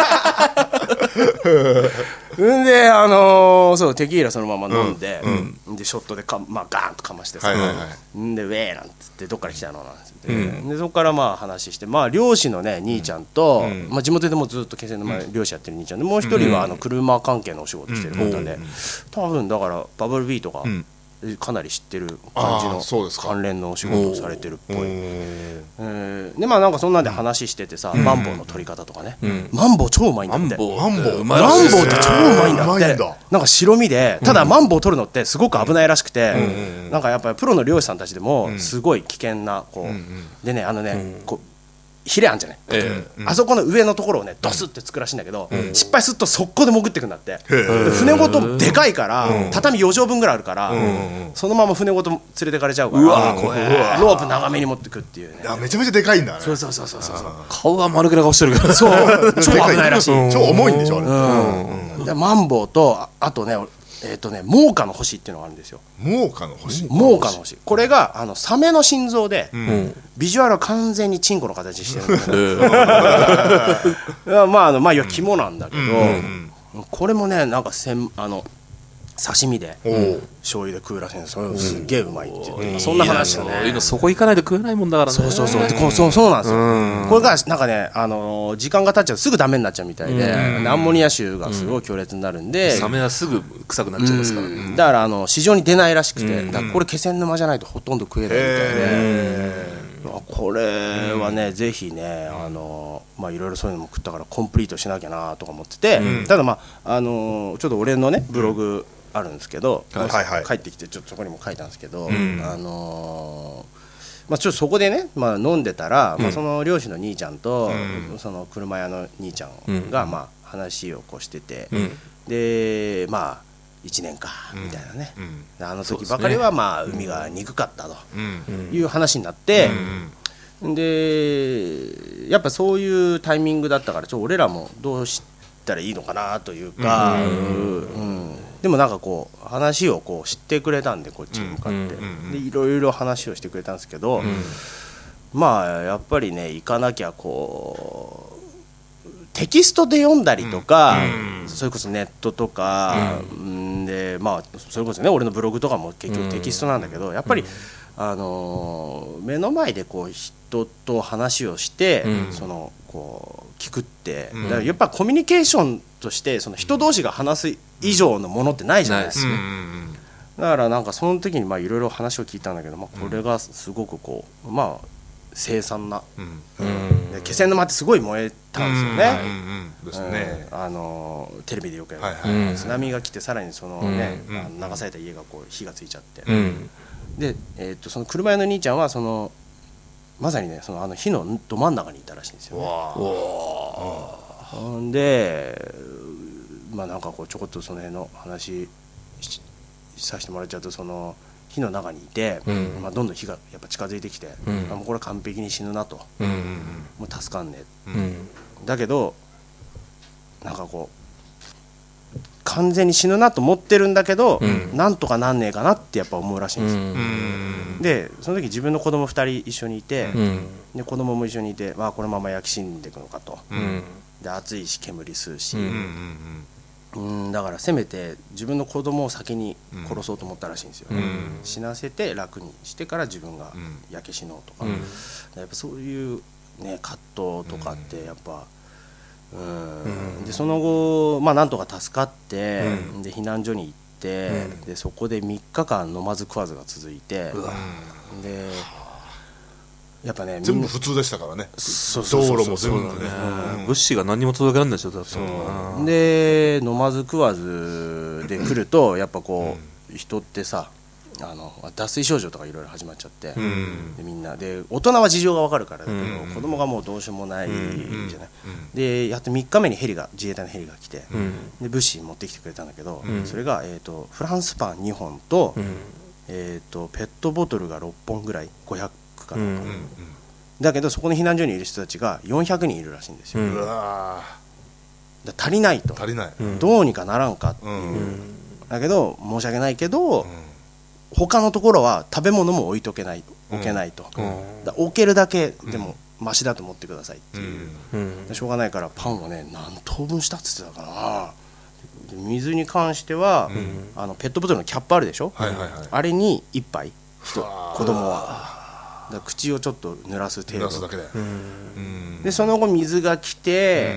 ーでそうテキーラそのまま飲んで、でショットでガーンとかましてさ、でウェーなんつってどっから来たのなんつって、でそこから話して、漁師のね兄ちゃんと、地元でもずっと気仙沼漁師やってる兄ちゃんで、もう一人は車関係のお仕事してる方で、多分だからバブルビーとかかなり知ってる感じの関連のお仕事をされてるっぽい。でなんかそんなんで話しててさ、マンボウの取り方とかね、マンボウ超うまいんだって。マンボウって超うまいんだって。なんか白身で、ただマンボウ取るのってすごく危ないらしくて、なんかやっぱりプロの漁師さんたちでもすごい危険なこうでね、こうヒレあんじゃない、あそこの上のところをねドスってつくらしいんだけど、失敗すると速攻で潜ってくんだって。船ごとでかいから、畳4畳分ぐらいあるから、そのまま船ごと連れてかれちゃうから、ロープ長めに持ってくっていうね。 めちゃめちゃでかいんだね。 そう顔が丸くな顔してるから、 そう超危ないらしい。 超重いんでしょあれ。 マンボウと、あとねモーカの星っていうのがあるんですよ。 モーカの星、 これがサメの心臓で、ビジュアルは完全にチンコの形してるんだけど、要は肝なんだけど、これもねなんか刺身で醤油で食うらしいんですよ。すっげえうまいっていう、そんな話だね。 そこ行かないと食えないもんだからね。 そうなんですよ。これがなんかね時間が経っちゃうとすぐダメになっちゃうみたいで、アンモニア臭がすごい強烈になるんで、 サメはすぐ臭くなっちゃいますからね。 だから市場に出ないらしくて、だからこれ気仙沼じゃないとほとんど食えないみたいで、これはねぜひねいろいろそういうのも食ったからコンプリートしなきゃなとか思ってて、ただちょっと俺のねブログあるんですけど、 はい帰ってきてちょっとそこにも書いたんですけど、ちょっとそこでね、飲んでたら、その漁師の兄ちゃんと、その車屋の兄ちゃんが、話をこうしてて、で1年かみたいなね、あの時ばかりは海が憎かったという話になって、でやっぱそういうタイミングだったから俺らもどうしたらいいのかなというか、でもなんかこう話をこう知ってくれたんでこっちに向かってでいろいろ話をしてくれたんですけど、やっぱりね行かなきゃこうテキストで読んだりとか、それこそネットとか、でそれこそね俺のブログとかも結局テキストなんだけど、やっぱり目の前でこう人と話をして、そのこう聞くって、だからやっぱコミュニケーションとしてその人同士が話す以上のものってないじゃないですか。だからなんかその時にいろいろ話を聞いたんだけど、これがすごくこう凄惨な、気仙沼ってすごい燃えたんですよね。テレビでよくやる、津波が来てさらにそのね、流された家がこう火がついちゃって、で、その車屋の兄ちゃんはそのまさにねその火のど真ん中にいたらしいんですよね。でなんかこうちょこっとその辺の話させてもらっちゃうと、その火の中にいて、どんどん火がやっぱ近づいてきて、もうこれは完璧に死ぬなと、もう助かんねえ、だけどなんかこう完全に死ぬなと思ってるんだけど、なんとかなんねえかなってやっぱ思うらしいんですよ。でその時自分の子供2人一緒にいて、で子供も一緒にいて、このまま焼き死んでいくのかと、で暑いし煙吸うし、だからせめて自分の子供を先に殺そうと思ったらしいんですよね。死なせて楽にしてから自分が焼け死のうとか、やっぱそういうね葛藤とかってやっぱでその後なんとか助かって、で避難所に行って、でそこで3日間飲まず食わずが続いて、でやっぱね全部普通でしたからね。 道路も全部ね、 物資が何も届けられない状態だったのかな。 で飲まず食わずで来るとやっぱこう人ってさ脱水症状とかいろいろ始まっちゃって、でみんなで大人は事情が分かるからだけど、子供がもうどうしようもないじゃない。でやっと3日目に自衛隊のヘリが来て、で物資持ってきてくれたんだけど、それがフランスパン2本とペットボトルが6本ぐらい500かなんか、だけどそこの避難所にいる人たちが400人いるらしいんですよ。だ足りないと、どうにかならんかっていう、だけど申し訳ないけど、他のところは食べ物も置けないと、置けるだけでもマシだと思ってくださいっていう、しょうがないからパンをね何等分したっつってたかな。水に関しては、ペットボトルのキャップあるでしょ、あれに1杯子供はだ口をちょっと濡らす程度だけで、その後水が来て、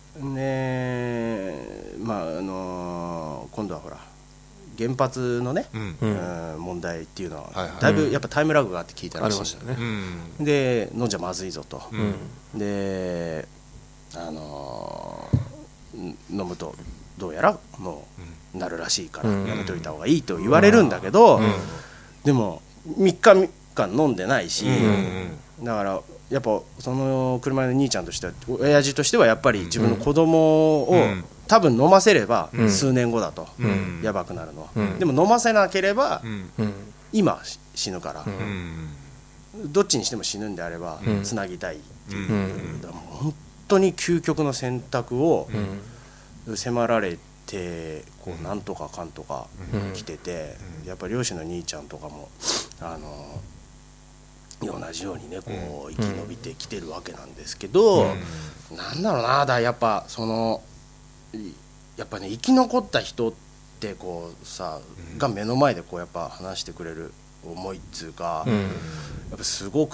今度はほら原発のね、問題っていうのはだいぶやっぱタイムラグがあって聞いたらしいんですよね。で飲んじゃまずいぞと、で飲むとどうやらもうなるらしいからやめといた方がいいと言われるんだけど、でも3日間飲んでないし、だからやっぱその車の兄ちゃんとしては親父としてはやっぱり自分の子供を多分飲ませれば数年後だとやばくなるのは、でも飲ませなければ今死ぬから、どっちにしても死ぬんであればつなぎたいっていう、本当に究極の選択を迫られてこうなんとかかんとか来てて、やっぱ漁師の兄ちゃんとかも同じようにねこう生き延びてきてるわけなんですけど、なんだろうな、だやっぱそのやっぱね生き残った人ってこうさが目の前でこうやっぱ話してくれる思いっつうか、やっぱすごくって、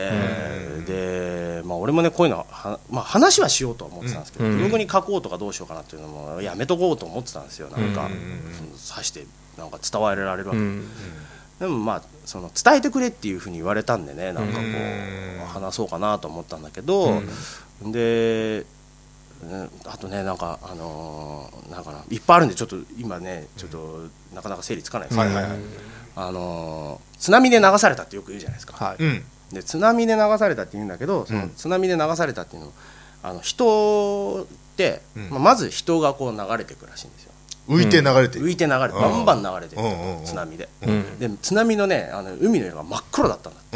で俺もねこういうの話はしようとは思ってたんですけど、ブログに書こうとかどうしようかなっていうのもやめとこうと思ってたんですよ。なんかさしてなんか伝わられるわけでもその伝えてくれっていうふうに言われたんでね、なんかこう話そうかなと思ったんだけど、であとねなんかなんかないっぱいあるんでちょっと今ねちょっとなかなか整理つかないですけど、津波で流されたってよく言うじゃないですか。で津波で流されたって言うんだけど、その津波で流されたっていうの人って、まず人がこう流れていくらしいんですよ。 浮いて流れて浮いて流れてバンバン流れてる津波で、で津波のね海の色が真っ黒だったんだって。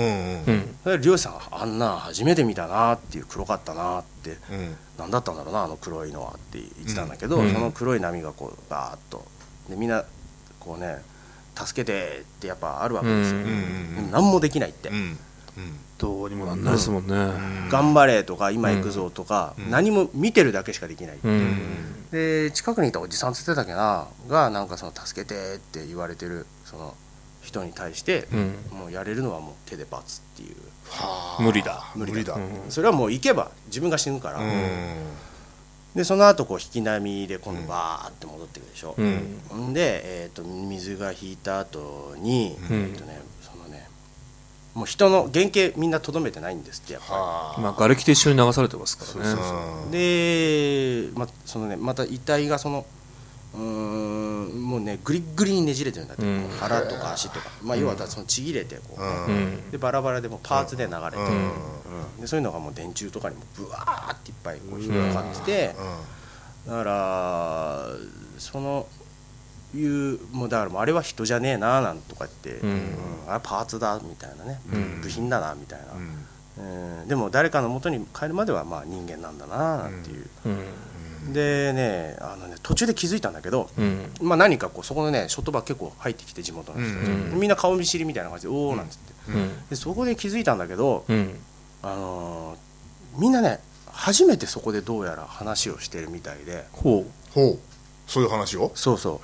それで漁師さんがあんな初めて見たなっていう、黒かったなって、何だったんだろうなあの黒いのはって言ってたんだけど、その黒い波がこうバーッとでみんなこうね助けてってやっぱあるわけですよ。でも何もできないって、 どうにもなんないですもんね。 頑張れとか今行くぞとか、何も見てるだけしかできない。で近くにいたおじさんつってたっけながなんかその助けてって言われてるその人に対して、もうやれるのはもう手でバツっていう、 無理だそれはもう行けば自分が死ぬから。でその後こう引き波で今度バーって戻ってくるでしょ。で、水が引いた後に、そのねもう人の原型みんなとどめてないんですってやっぱり。 瓦礫と一緒に流されてますからね。 で、そのねまた遺体がそのもうねグリッグリにねじれてるんだって、腹とか足とか、要はそのちぎれてこう、でバラバラでもパーツで流れて、でそういうのがもう電柱とかにもブワーっていっぱいこう引っかかってて、だからそのもうだからもうあれは人じゃねえななんとか言って、あれパーツだみたいなね、部品だなみたいな、でも誰かの元に帰るまではまあ人間なんだななんていう。でね途中で気づいたんだけど、何かこうそこのねショットバー結構入ってきて地元の人たち、みんな顔見知りみたいな感じでおおなんつって、でそこで気づいたんだけど、みんなね初めてそこでどうやら話をしてるみたいで。 そういう話を。 そうそう。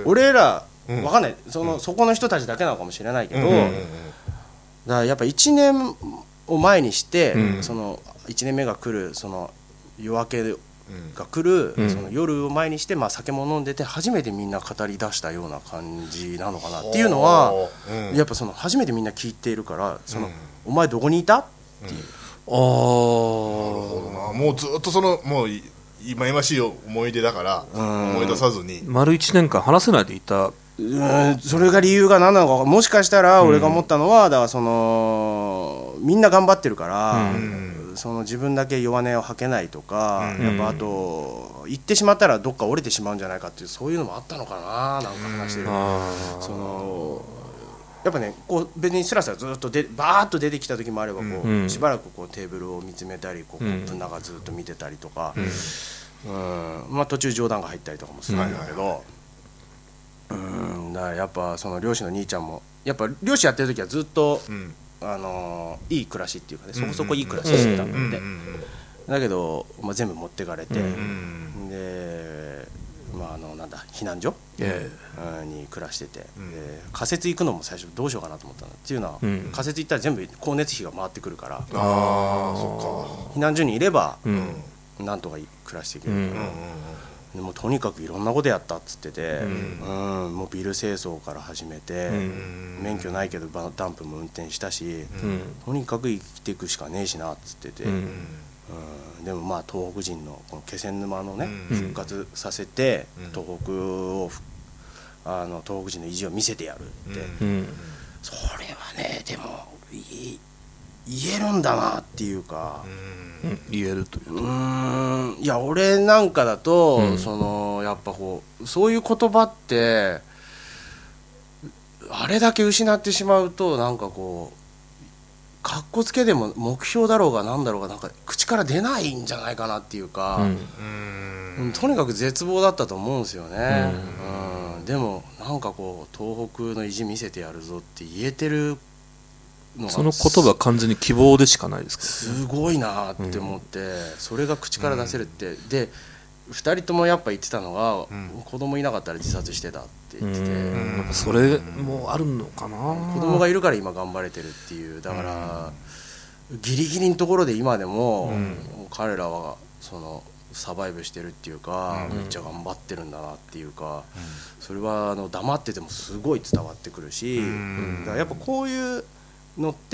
俺らわかんない、そこの人たちだけなのかもしれないけど、だからやっぱ1年を前にして、その1年目が来るその夜明けが来る、その夜を前にして、酒も飲んでて初めてみんな語り出したような感じなのかなっていうのは、やっぱその初めてみんな聞いているからその、お前どこにいたっていう。なるほどな。もうずっとそのもう今々しい思い出だから思い出さずに丸1年間話せないでいた。 それが理由が何なのか、もしかしたら俺が思ったのは、だからそのみんな頑張ってるから、その自分だけ弱音を吐けないとか、やっぱあと言ってしまったらどっか折れてしまうんじゃないかっていう、そういうのもあったのかな、なんか話してる。そのやっぱねこう別にスラスラずっとバーッと出てきた時もあれば、こうしばらくこうテーブルを見つめたり、こうコップの中ずっと見てたりとか、途中冗談が入ったりとかもするんだけど、だからやっぱその漁師の兄ちゃんもやっぱ漁師やってる時はずっと、いい暮らしっていうかね、そこそこいい暮らししてたんで、だけど、全部持ってかれて、でなんだ避難所、に暮らしてて、仮設行くのも最初どうしようかなと思ったのっていうのは、仮設行ったら全部光熱費が回ってくるから、避難所にいれば、なんとか暮らしていけるから、でもとにかくいろんなことやったっつってて、もうビル清掃から始めて、免許ないけどダンプも運転したし、とにかく生きていくしかねえしなっつってて、でも東北人のこの気仙沼のね、復活させて、東北を東北人の意地を見せてやるって、それはねでも言えるんだなっていうか、 言えるというと、 いや俺なんかだと、そのやっぱこうそういう言葉ってあれだけ失ってしまうと、なんかこうかっこつけでも目標だろうがなんだろうがなんか口から出ないんじゃないかなっていうか、とにかく絶望だったと思うんですよね。でもなんかこう東北の意地見せてやるぞって言えてるのが、 その言葉完全に希望でしかないですからね。すごいなって思って、それが口から出せるって、で2人ともやっぱ言ってたのが、子供いなかったら自殺してたって言ってて、 やっぱそれもあるのかな。 子供がいるから今頑張れてるっていう。だから、ギリギリのところで今でも、彼らはそのサバイブしてるっていうか、めっちゃ頑張ってるんだなっていうか、それは黙っててもすごい伝わってくるし、だからやっぱこういうのって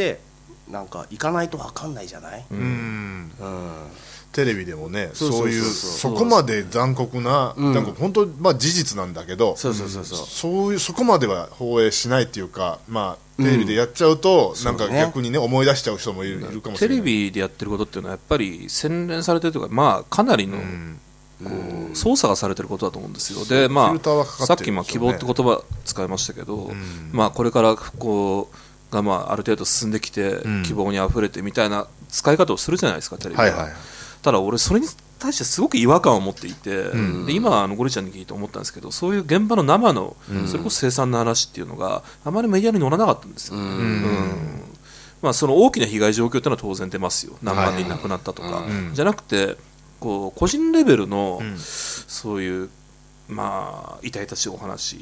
なんか行かないと分かんないじゃない。 テレビでもね、そういうそこまで残酷な、なんか本当まあ事実なんだけど、そういうそこまでは放映しないっていうか、まあテレビでやっちゃうと、なんか逆にね思い出しちゃう人もいるかもしれない。 テレビでやってることっていうのはやっぱり洗練されてるというか、まあかなりのこう操作がされてることだと思うんですよ。で、まあさっき希望って言葉使いましたけど、まあこれから復興がまあある程度進んできて、希望にあふれてみたいな使い方をするじゃないですか、テレビは。ただ俺それに対してすごく違和感を持っていて、で今ゴリちゃんに聞いて思ったんですけど、そういう現場の生の、それこそ凄惨な話っていうのがあまりメディアに載らなかったんですよ。まあ、その大きな被害状況っていうのは当然出ますよ、何万人亡くなったとか、じゃなくてこう個人レベルの、そういうまあ痛々しい話、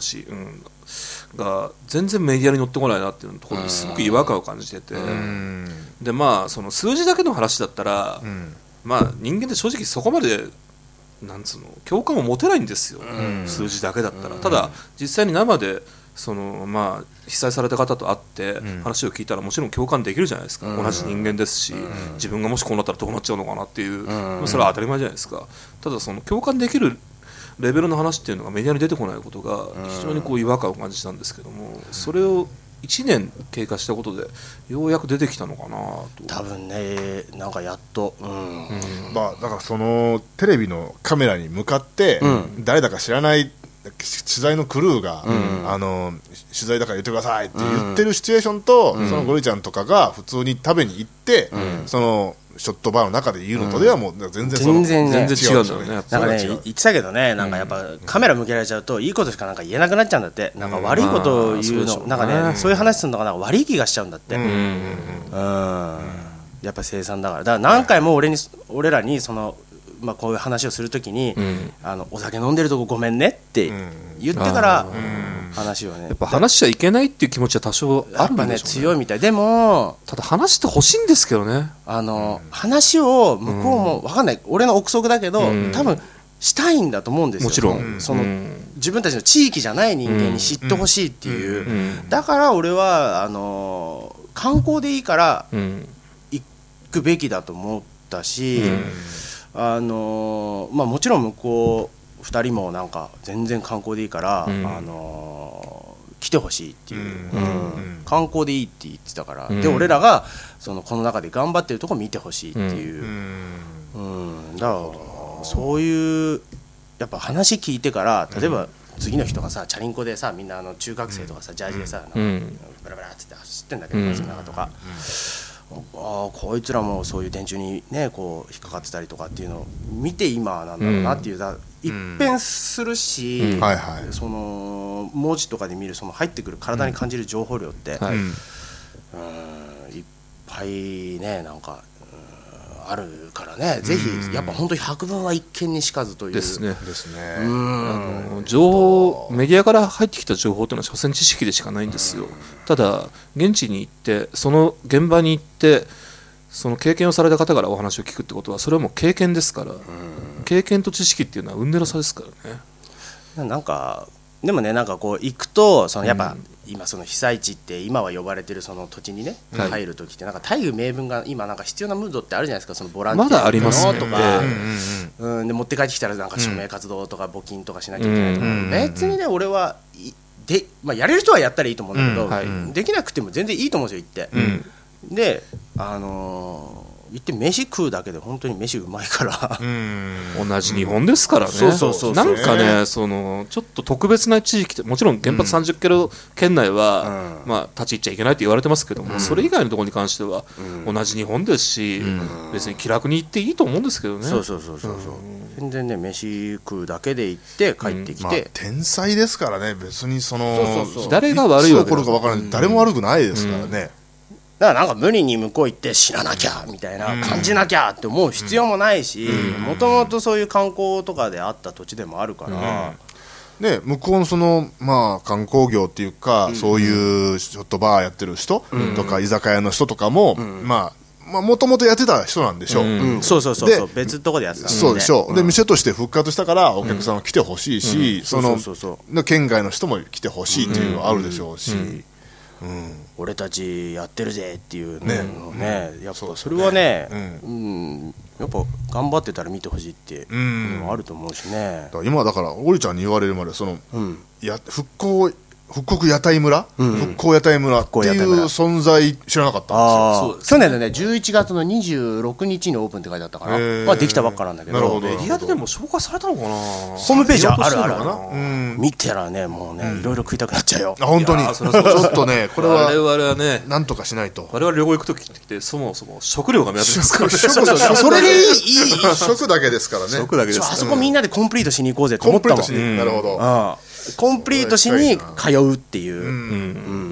が全然メディアに載ってこないなっていうところにすごく違和感を感じてて、でまあその数字だけの話だったら、まあ人間って正直そこまでなんつうの共感を持てないんですよ、数字だけだったら。ただ実際に生でそのまあ被災された方と会って話を聞いたらもちろん共感できるじゃないですか。同じ人間ですし、自分がもしこうなったらどうなっちゃうのかなっていう、それは当たり前じゃないですか。ただその共感できるレベルの話っていうのがメディアに出てこないことが非常にこう違和感を感じたんですけども、それを1年経過したことでようやく出てきたのかなと。 多分ね、なんかやっと、 まあだからそのテレビのカメラに向かって、誰だか知らない取材のクルーが、取材だから言ってくださいって言ってるシチュエーションと、そのゴリちゃんとかが普通に食べに行って、そのショットバーの中で言うのとではもう全然違うんだよね。 なんかね言ってたけどね、なんかやっぱカメラ向けられちゃうといいことしかなんか言えなくなっちゃうんだって。なんか悪いことを言うの、なんかねそういう話するのがなんか悪い気がしちゃうんだって。やっぱ凄惨だから。だから何回も俺らにそのまあこういう話をするときに、お酒飲んでるとこごめんねって言ってから話をね、 やっぱ話しちゃいけないっていう気持ちは多少あるんでしょうね。 やっぱね強いみたい。でもただ話してほしいんですけどね。 話を向こうも分かんない、俺の憶測だけど、多分したいんだと思うんですよ。 もちろんその自分たちの地域じゃない人間に知ってほしいっていう、だから俺は観光でいいから行くべきだと思ったし、まあ、もちろん向こう2人もなんか全然観光でいいから、来てほしいっていう、観光でいいって言ってたから、で俺らがこの中で頑張ってるとこ見てほしいっていう、だからそういうやっぱ話聞いてから、例えば次の日とかさチャリンコでさみんな中学生とかさジャージでさブラブラって走ってんだけど街の中とか。こいつらもそういう電柱にねこう引っかかってたりとかっていうのを見て今なんだろうなっていう、一変するし、その文字とかで見るその入ってくる体に感じる情報量って、いっぱいねなんかあるからね、ぜひやっぱ本当に百聞は一見にしかずというですね。情報メディアから入ってきた情報というのは所詮知識でしかないんですよ。ただ現地に行ってその現場に行ってその経験をされた方からお話を聞くってことはそれはもう経験ですから、経験と知識っていうのは運命の差ですからね。 なんかでもねなんかこう行くとやっぱ、今その被災地って今は呼ばれてるその土地にね、入る時ってなんか大義名分が今なんか必要なムードってあるじゃないですか。そのボランティアまだありますねとか、で持って帰ってきたらなんか署名活動とか募金とかしなきゃいけないとか、別にね俺はまあ、やれる人はやったらいいと思うんだけど、できなくても全然いいと思うんですよ行って、で行って飯食うだけで本当に飯うまいから同じ日本ですからね。なんかねちょっと特別な地域ってもちろん原発30キロ圏内は、まあ、立ち入っちゃいけないって言われてますけども、それ以外のところに関しては同じ日本ですし、別に気楽に行っていいと思うんですけどね。全然ね飯食うだけで行って帰ってきて、 まあ、天才ですからね。別に誰が悪いわけか分からない、誰も悪くないですからね。 だからなんか無理に向こう行って死ななきゃみたいな感じなきゃって思う必要もないし、もともとそういう観光とかであった土地でもあるから、 ね、向こうのまあ、観光業っていうか、そういうショットバーやってる人とか、居酒屋の人とかも、まあもともとやってた人なんでしょう。 そう別のとこでやってたんで。 そうでしょう。で店として復活したからお客さんは来てほしいし、県外の人も来てほしいっていうのはあるでしょうし、 俺たちやってるぜっていうのね、やっぱそれはね、やっぱ頑張ってたら見てほしいっていうのもあると思うしね。 今だからオリちゃんに言われるまで復刻屋台村、復興屋台村っていう存在知らなかったんですよ。 去年のね11月の26日にオープンって書いてあったからまあできたばっかなんだけど、 メディアででも紹介されたのかな。 ホームページあるある見たらねもうねいろいろ食いたくなっちゃうよ。 本当にちょっとねこれは我々はねなんとかしないと。 我々旅行行く時ってそもそも食料が目当てですからね。 それでいい食だけですからね。 食だけです。 あそこみんなでコンプリートしに行こうぜと思ったもん。 なるほど。 コンプリートしに通うっていう、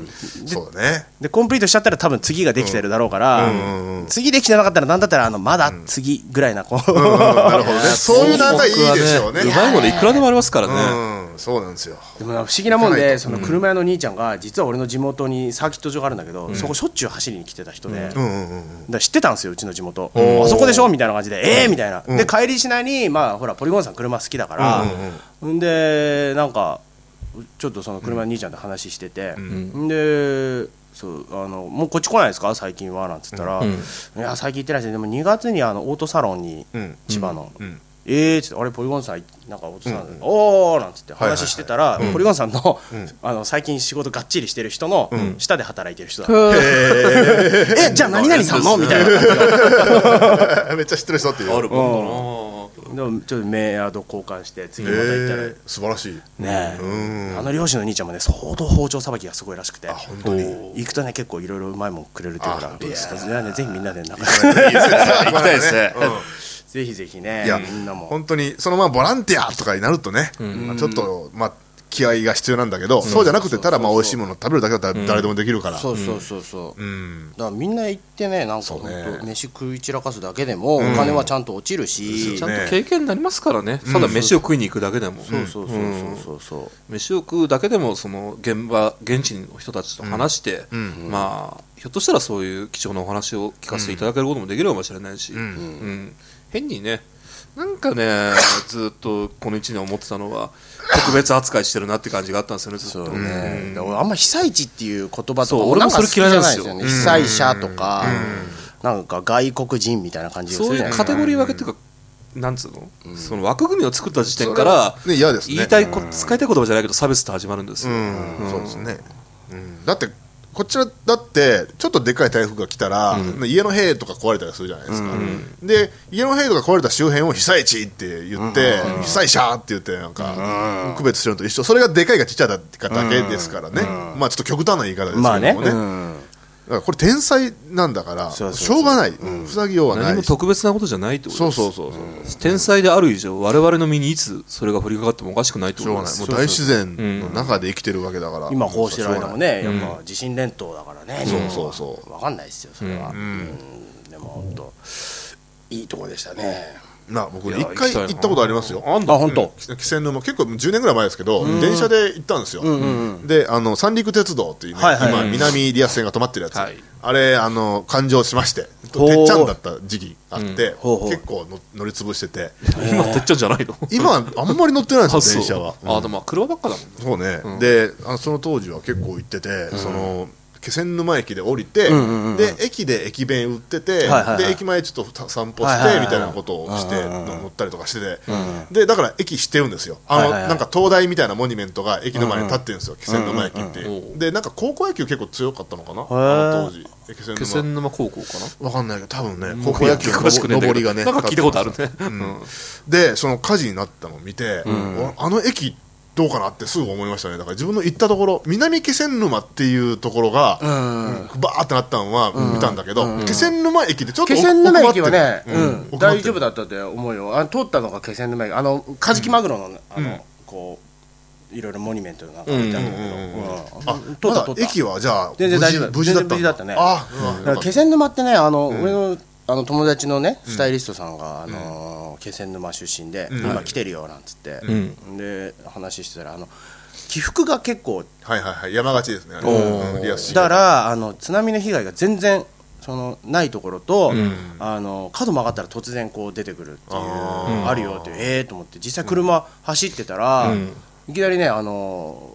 そうだね。 でコンプリートしちゃったら多分次ができてるだろうから、次できてなかったらなんだったらまだ次ぐらいなこう、 なるほどね。そういうなんかいいでしょうね。 うまいものいくらでもありますからね。 そうなんですよ。 でも不思議なもんでその車屋の兄ちゃんが実は俺の地元にサーキット場があるんだけど、そこしょっちゅう走りに来てた人で、だから知ってたんですようちの地元。あそこでしょみたいな感じでみたいな。で帰りしないにまあほらポリゴンさん車好きだから、でなんかちょっとその車の兄ちゃんと話してて、でそうもうこっち来ないですか最近はなんつったら、いや最近行ってないです。でも2月にオートサロンに千葉のつってあれポリゴンさんなんかオートサロンおーなんつって話してたらポリゴンさんの最近仕事がっちりしてる人の下で働いてる人だ。じゃあ何々さんのみたいな。 めっちゃ知ってる人っていう。 あるもんだな。 でもちょっとメアド交換して次また行ったら素晴らしいね。漁師の兄ちゃんもね相当包丁さばきがすごいらしくて、 本当に行くとね結構いろいろうまいもんくれるっていうからぜひみんなで仲良く行きたいですね。 ぜひぜひねみんなも本当にそのボランティアとかになるとねちょっと気合が必要なんだけど、そうじゃなくてただ美味しいものを食べるだけだったら誰でもできるから。 そうだからみんな行ってねなんか本当飯食い散らかすだけでもお金はちゃんと落ちるし、 ちゃんと経験になりますからね。ただ飯を食いに行くだけでも、飯を食うだけでもその現地の人たちと話してまあひょっとしたらそういう貴重なお話を聞かせていただけることもできるかもしれないし、変にねなんかねずっとこの1年思ってたのは特別扱いしてるなって感じがあったんですよねずっと。 俺あんま被災地っていう言葉とか俺もそれ嫌いなんですよ。 被災者とかなんか外国人みたいな感じがするじゃないですか。 そういうカテゴリー分けっていうかなんつうの、その枠組みを作った時点から言いたい使いたい言葉じゃないけど差別って始まるんですよ。 そうですね。だってこちらだってちょっとでっかい台風が来たら家の塀とか壊れたりするじゃないですか。で家の塀とか壊れた周辺を被災地って言って被災者って言ってなんか区別してるのと一緒。それがでかいかちっちゃいかだけですからね。まあちょっと極端な言い方ですけどもね。だからこれ天才なんだからしょうがない、塞ぎようはない。 何も特別なことじゃないってことです。そう天才である以上我々の身にいつそれが降りかかってもおかしくないってことです。 もう大自然の中で生きてるわけだから。 今こうしてる間もねやっぱ地震連島だからね。分かんないですよそれは。でも本当いいとこでしたね。 僕一回行ったことありますよ。 本当。 気仙沼結構10年ぐらい前ですけど電車で行ったんですよ。で三陸鉄道っていうね今南リアス線が止まってるやつあれ環状しましててっちゃんだった時期あって結構乗り潰してて。 今てっちゃんじゃないの？ 今あんまり乗ってないんですよ電車は。 でも車ばっかだもんね。 そうね。でその当時は結構行っててその気仙沼駅で降りて、で駅で駅弁売ってて、で駅前ちょっと散歩してみたいなことをして乗ったりとかしてて、でだから駅知ってるんですよ。なんか灯台みたいなモニュメントが駅の前に立ってるんですよ気仙沼駅って。でなんか高校野球結構強かったのかな当時。 気仙沼高校かな。 わかんないけど多分ね高校野球の上りがね。 なんか聞いたことあるね。 でその火事になったのを見て駅どうかなってすぐ思いましたね。だから自分の行ったところ南気仙沼っていうところがバーってなったのは見たんだけど気仙沼駅でちょっと気仙沼駅はね大丈夫だったって思うよ。通ったのが気仙沼駅カジキマグロのこういろいろモニュメントなんか見たんだけど通った駅はじゃあ全然大丈夫。 無事だったね。気仙沼ってね俺の友達のねスタイリストさんが気仙沼出身で今来てるよなんつってで話してたら起伏が結構山がちですね。 だから津波の被害が全然ないところと角曲がったら突然こう出てくるっていうあるよってと思って実際車走ってたらいきなりね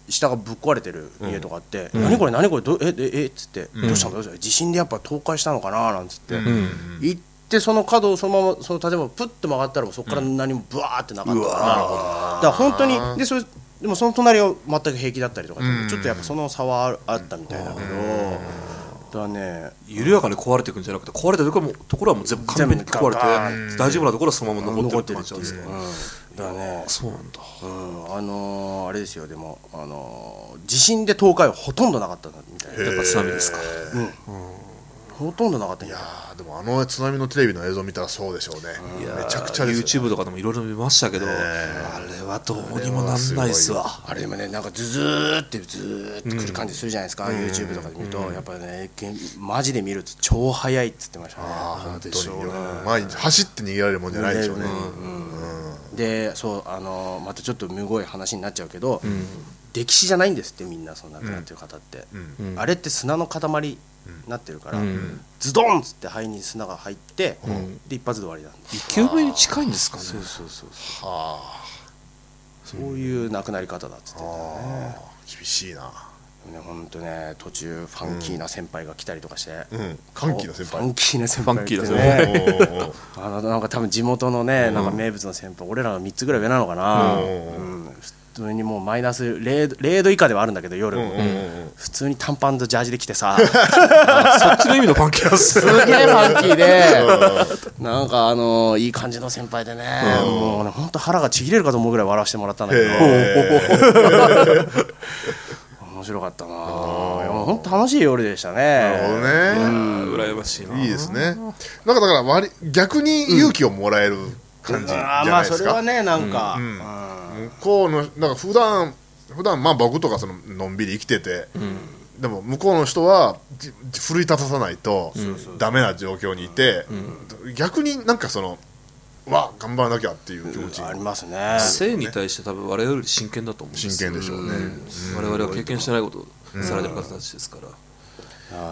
下がぶっ壊れてる家とかあって何これ何これっつってどうしたの地震でやっぱ倒壊したのかななんつって行ってその角をそのままその建物プッと曲がったらそこから何もブワーってなかったからだから本当にでもその隣は全く平気だったりとかちょっとやっぱその差はあったみたいだけどだね緩やかに壊れていくんじゃなくて壊れたところはもう全部完璧に壊れて大丈夫なところはそのまま残ってるって感じなんですか。 だねそうなんだ。 あれですよでも地震で倒壊はほとんどなかったみたいな。 やっぱ津波ですか。 ほとんどなかった。 いやでも津波のテレビの映像見たらそうでしょうね。めちゃくちゃですよね。 YouTube とかでもいろいろ見ましたけど、あれはどうにもなんないっすわ。 あれでもねなんかずーってくる感じするじゃないですか、YouTube とかで見ると、やっぱりねマジで見ると超速いっつってましたね。 本当に前に走って逃げられるもんじゃないでしょうね。 でそうまたちょっとむごい話になっちゃうけど、歴史じゃないんですってみんなそんな亡くなってる方って、あれって砂の塊なってるから、ズドンっつって肺に砂が入って、で一発で終わりなんで。 生き埋めに近いんですかね。 そうそういう亡くなり方だっつってたね。 厳しいな。 本当ね途中ファンキーな先輩が来たりとかして、 ファンキーな先輩、 ファンキーな先輩が来てね、なんか多分地元のねなんか名物の先輩、俺らの3つぐらい上なのかな、普通にもうマイナス 0度以下ではあるんだけど夜普通に短パンとジャージで来てさ、 そっちの意味のファンキーなんですすげえファンキーでなんかいい感じの先輩でね、もうね本当腹がちぎれるかと思うぐらい笑わせてもらったんだけど面白かったな。本当楽しい夜でしたね。 なるほどね。 羨ましいな。 いいですね。なんかだから逆に勇気をもらえる感じじゃないですか。 それはねなんか向こうのなんか普段まあ僕とかのんびり生きてて、でも向こうの人は奮い立たさないとダメな状況にいて、逆になんか頑張らなきゃっていう気持ちありますね。 性に対して多分我々より真剣だと思うんです。 真剣でしょうね。 我々は経験してないことをされてる方たちですから。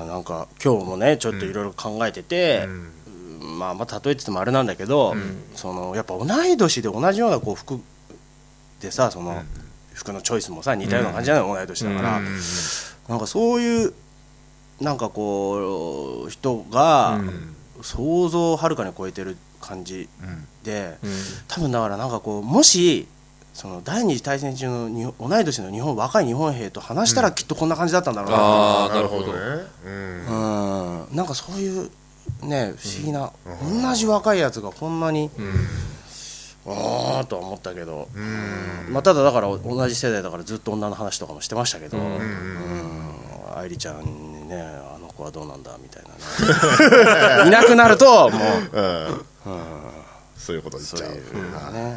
なんか今日もねちょっといろいろ考えてて、まあ例えててもあれなんだけど、やっぱ同い年で同じような服でさ服のチョイスもさ似たような感じじゃない、同い年だから、なんかそういうなんかこう人が想像をはるかに超えてる感じで、多分だからなんかこうもし第二次大戦中の同い年の若い日本兵と話したらきっとこんな感じだったんだろうな。 なるほどね。 なんかそういうね不思議な、同じ若いやつがこんなにああとは思ったけど、ただだから同じ世代だからずっと女の話とかもしてましたけど、愛理ちゃんにねあの子はどうなんだみたいなねいなくなるともうそういうこと言っちゃうね。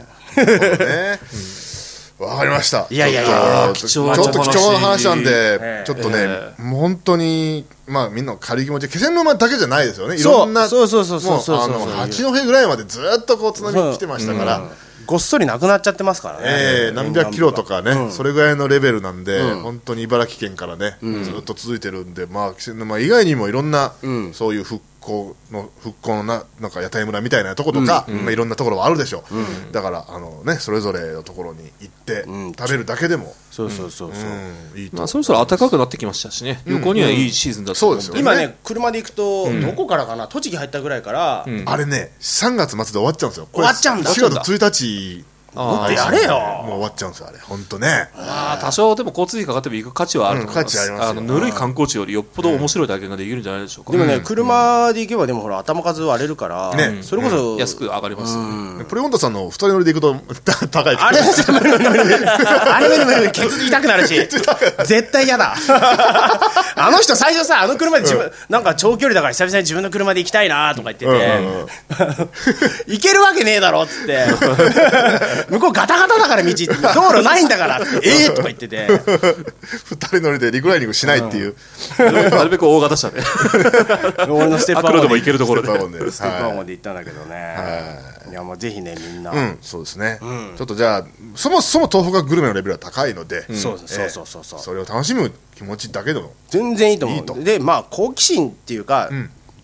わかりました。 いやちょっと貴重な話なんで、ちょっとねもう本当にみんな軽い気持ちで気仙沼だけじゃないですよね。いろんなそう八戸ぐらいまでずっと津波来てましたから、 ごっそりなくなっちゃってますからね。 何百キロとかね、それぐらいのレベルなんで、本当に茨城県からねずっと続いてるんで、気仙沼以外にもいろんなそういう復興のなんか屋台村みたいなとことか、いろんなところはあるでしょう。だからそれぞれのところに行って食べるだけでもいいと。 そろそろ暖かくなってきましたしね、旅行にはいいシーズンだと思うんで。 今ね車で行くとどこからかな、栃木入ったぐらいからあれね3月末で終わっちゃうんですよ。 終わっちゃうんだ。 4月1日もっとやれよ。 もう終わっちゃうんですよあれ本当ね。 多少でも交通費かかっても行く価値はあると思います。 価値ありますよ。 ぬるい観光地よりよっぽど面白い体験ができるんじゃないでしょうか。 でもね車で行けばでもほら頭数割れるからそれこそ安く上がります。 プレオンタさんの2人乗りで行くと高い。 あれ無理ケツ痛くなるし絶対嫌だ。あの人最初さ車で自分なんか長距離だから久々に自分の車で行きたいなとか言ってて行けるわけねえだろっつって向こうガタガタだから道道路ないんだからとか言ってて 2人乗りでリクライニングしないっていうなるべく大型車で俺のステップワゴンでも行けるところでステップワゴンで行ったんだけどね。いやぜひねみんなそうですね。ちょっとじゃあそもそも東北はグルメのレベルは高いのでそうそれを楽しむ気持ちだけでも全然いいと思う。で好奇心っていうか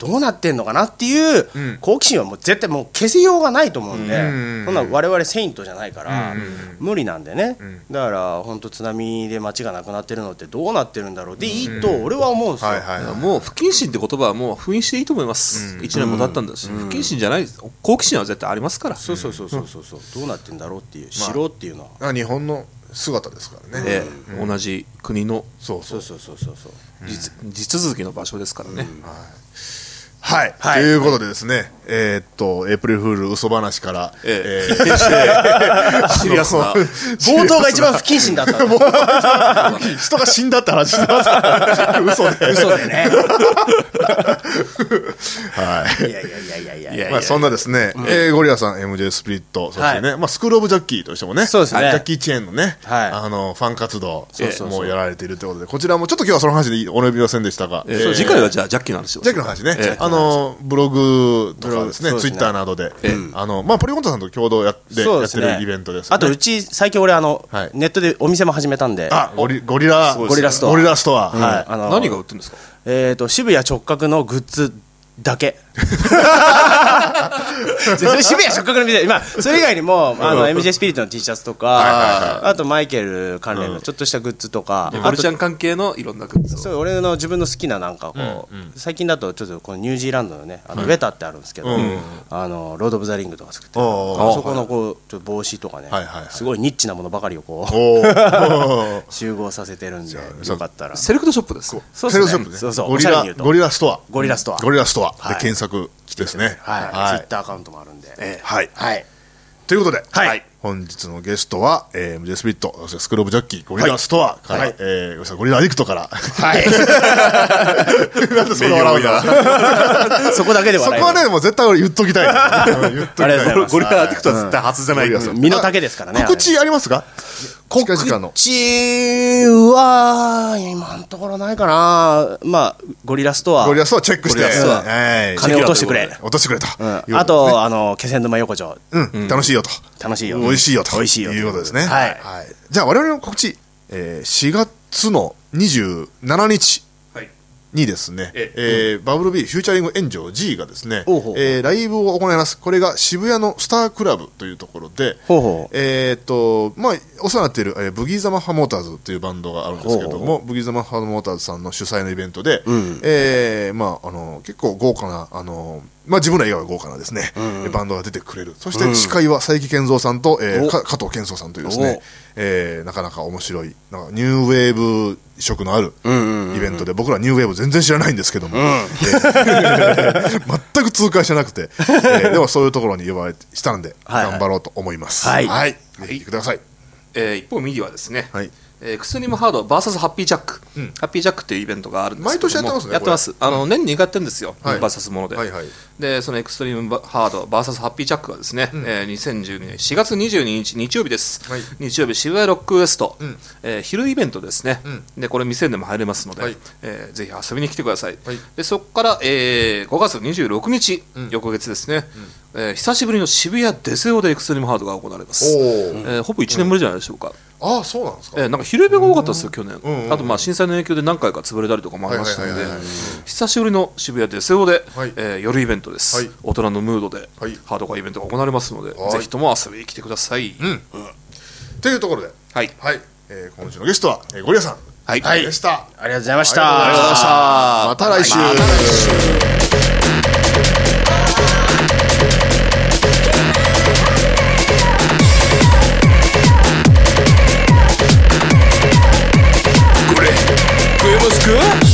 どうなってんのかなっていう好奇心はもう絶対もう消せようがないと思うんで、そんな我々セイントじゃないから無理なんでね。だから本当津波で街がなくなってるのってどうなってるんだろうでいいと俺は思うんですよ。 もう不謹慎って言葉はもう封印していいと思います。1年も経ったんだし、不謹慎じゃない好奇心は絶対ありますから。 そうどうなってんだろうっていう知ろうっていうのは日本の姿ですからね。 同じ国のそう地続きの場所ですからね。 はい、ということでですね、エイプリルフール嘘話から、 シリアスな冒頭が一番不謹慎だった人が死んだって話してます嘘でねはい、そんなですね、ゴリラさん MJ スピリットそしてね、スクールオブジャッキーとしてもね、ジャッキーチェーンのね、ファン活動もやられているということで、こちらもちょっと今日はその話でお呼びませんでしたが、 次回はじゃあジャッキーなんですよ。 ジャッキーの話ね、ブログとかですね、ツイッターなどで、ポリコントさんと共同でやってるイベントです。 あとうち最近俺ネットでお店も始めたんで、 ゴリラストア、 何が売ってるんですか？ 渋谷直角のグッズだけ渋谷直角の店、それ以外にもMJ スピリットの T シャツとか、あとマイケル関連のちょっとしたグッズとか、 ゴリちゃん関係のいろんなグッズを、 そう俺の自分の好きななんかこう最近だとちょっとこのニュージーランドのねウェタってあるんですけど、ロード・オブ・ザ・リングとか作ってる、そこのこうちょっと帽子とかね、すごいニッチなものばかりをこう集合させてるんで、よかったらセレクトショップです。 そうですね、 ゴリラストアで検索ですね。 ツイッターアカウントもあるんで、 ということで、本日のゲストは MJ スピリット、そしてスクールオブジャッキーゴリラストアから、ゴリラアディクトから、なんでそれ笑うんだ。 そこだけで笑そこはね、もう絶対俺言っときたい。 ゴリラアディクトは絶対初じゃないですよ。 身の丈ですからね。 告知ありますか？ 告知は今のところないかな。ゴリラストアチェックして金落としてくれと、 あと気仙沼横丁楽しいよと、 美味しいよということですね。じゃあ我々の告知、4月の27日にですね、バブル B フューチャリング炎上 G がですね、ライブを行います。これが渋谷のスタークラブというところで、お世話になっているブギーザマッハモーターズというバンドがあるんですけども、ブギーザマッハモーターズさんの主催のイベントで、結構豪華な自分ら以外は豪華なですね、バンドが出てくれる。そして司会は佐伯健三さんと加藤健三さんというですね、なかなか面白いニューウェーブ色のあるイベントで、僕らニューウェーブ全然知らないんですけども、全く通過してなくて、でもそういうところに呼ばれしたんで頑張ろうと思います。ぜひ来てください。 一方ミディはですね、エクストリームハード VS ハッピージャック、ハッピージャックっていうイベントがあるんですけども、 毎年やってますね。 やってます。年に2回やってるんですよ、VS もので。でそのエクストリームハード VS ハッピージャックがですね、2012年4月22日日曜日です。日曜日渋谷ロックウエスト、昼イベントですね。でこれ未成年でも入れますので、ぜひ遊びに来てください。でそこから5月26日、翌月ですね、久しぶりの渋谷デセオでエクストリームハードが行われます。ほぼ1年ぶりじゃないでしょうか。 そうなんですか。 なんか昼イベが多かったですよ去年。あと震災の影響で何回か潰れたりとかもありましたので、久しぶりの渋谷デセオで夜イベントです。大人のムードでハードコアイベントが行われますので、ぜひとも遊びに来てください。 というところで、今週のゲストはゴリラさんでした。 ありがとうございました。 また来週。 食えますか？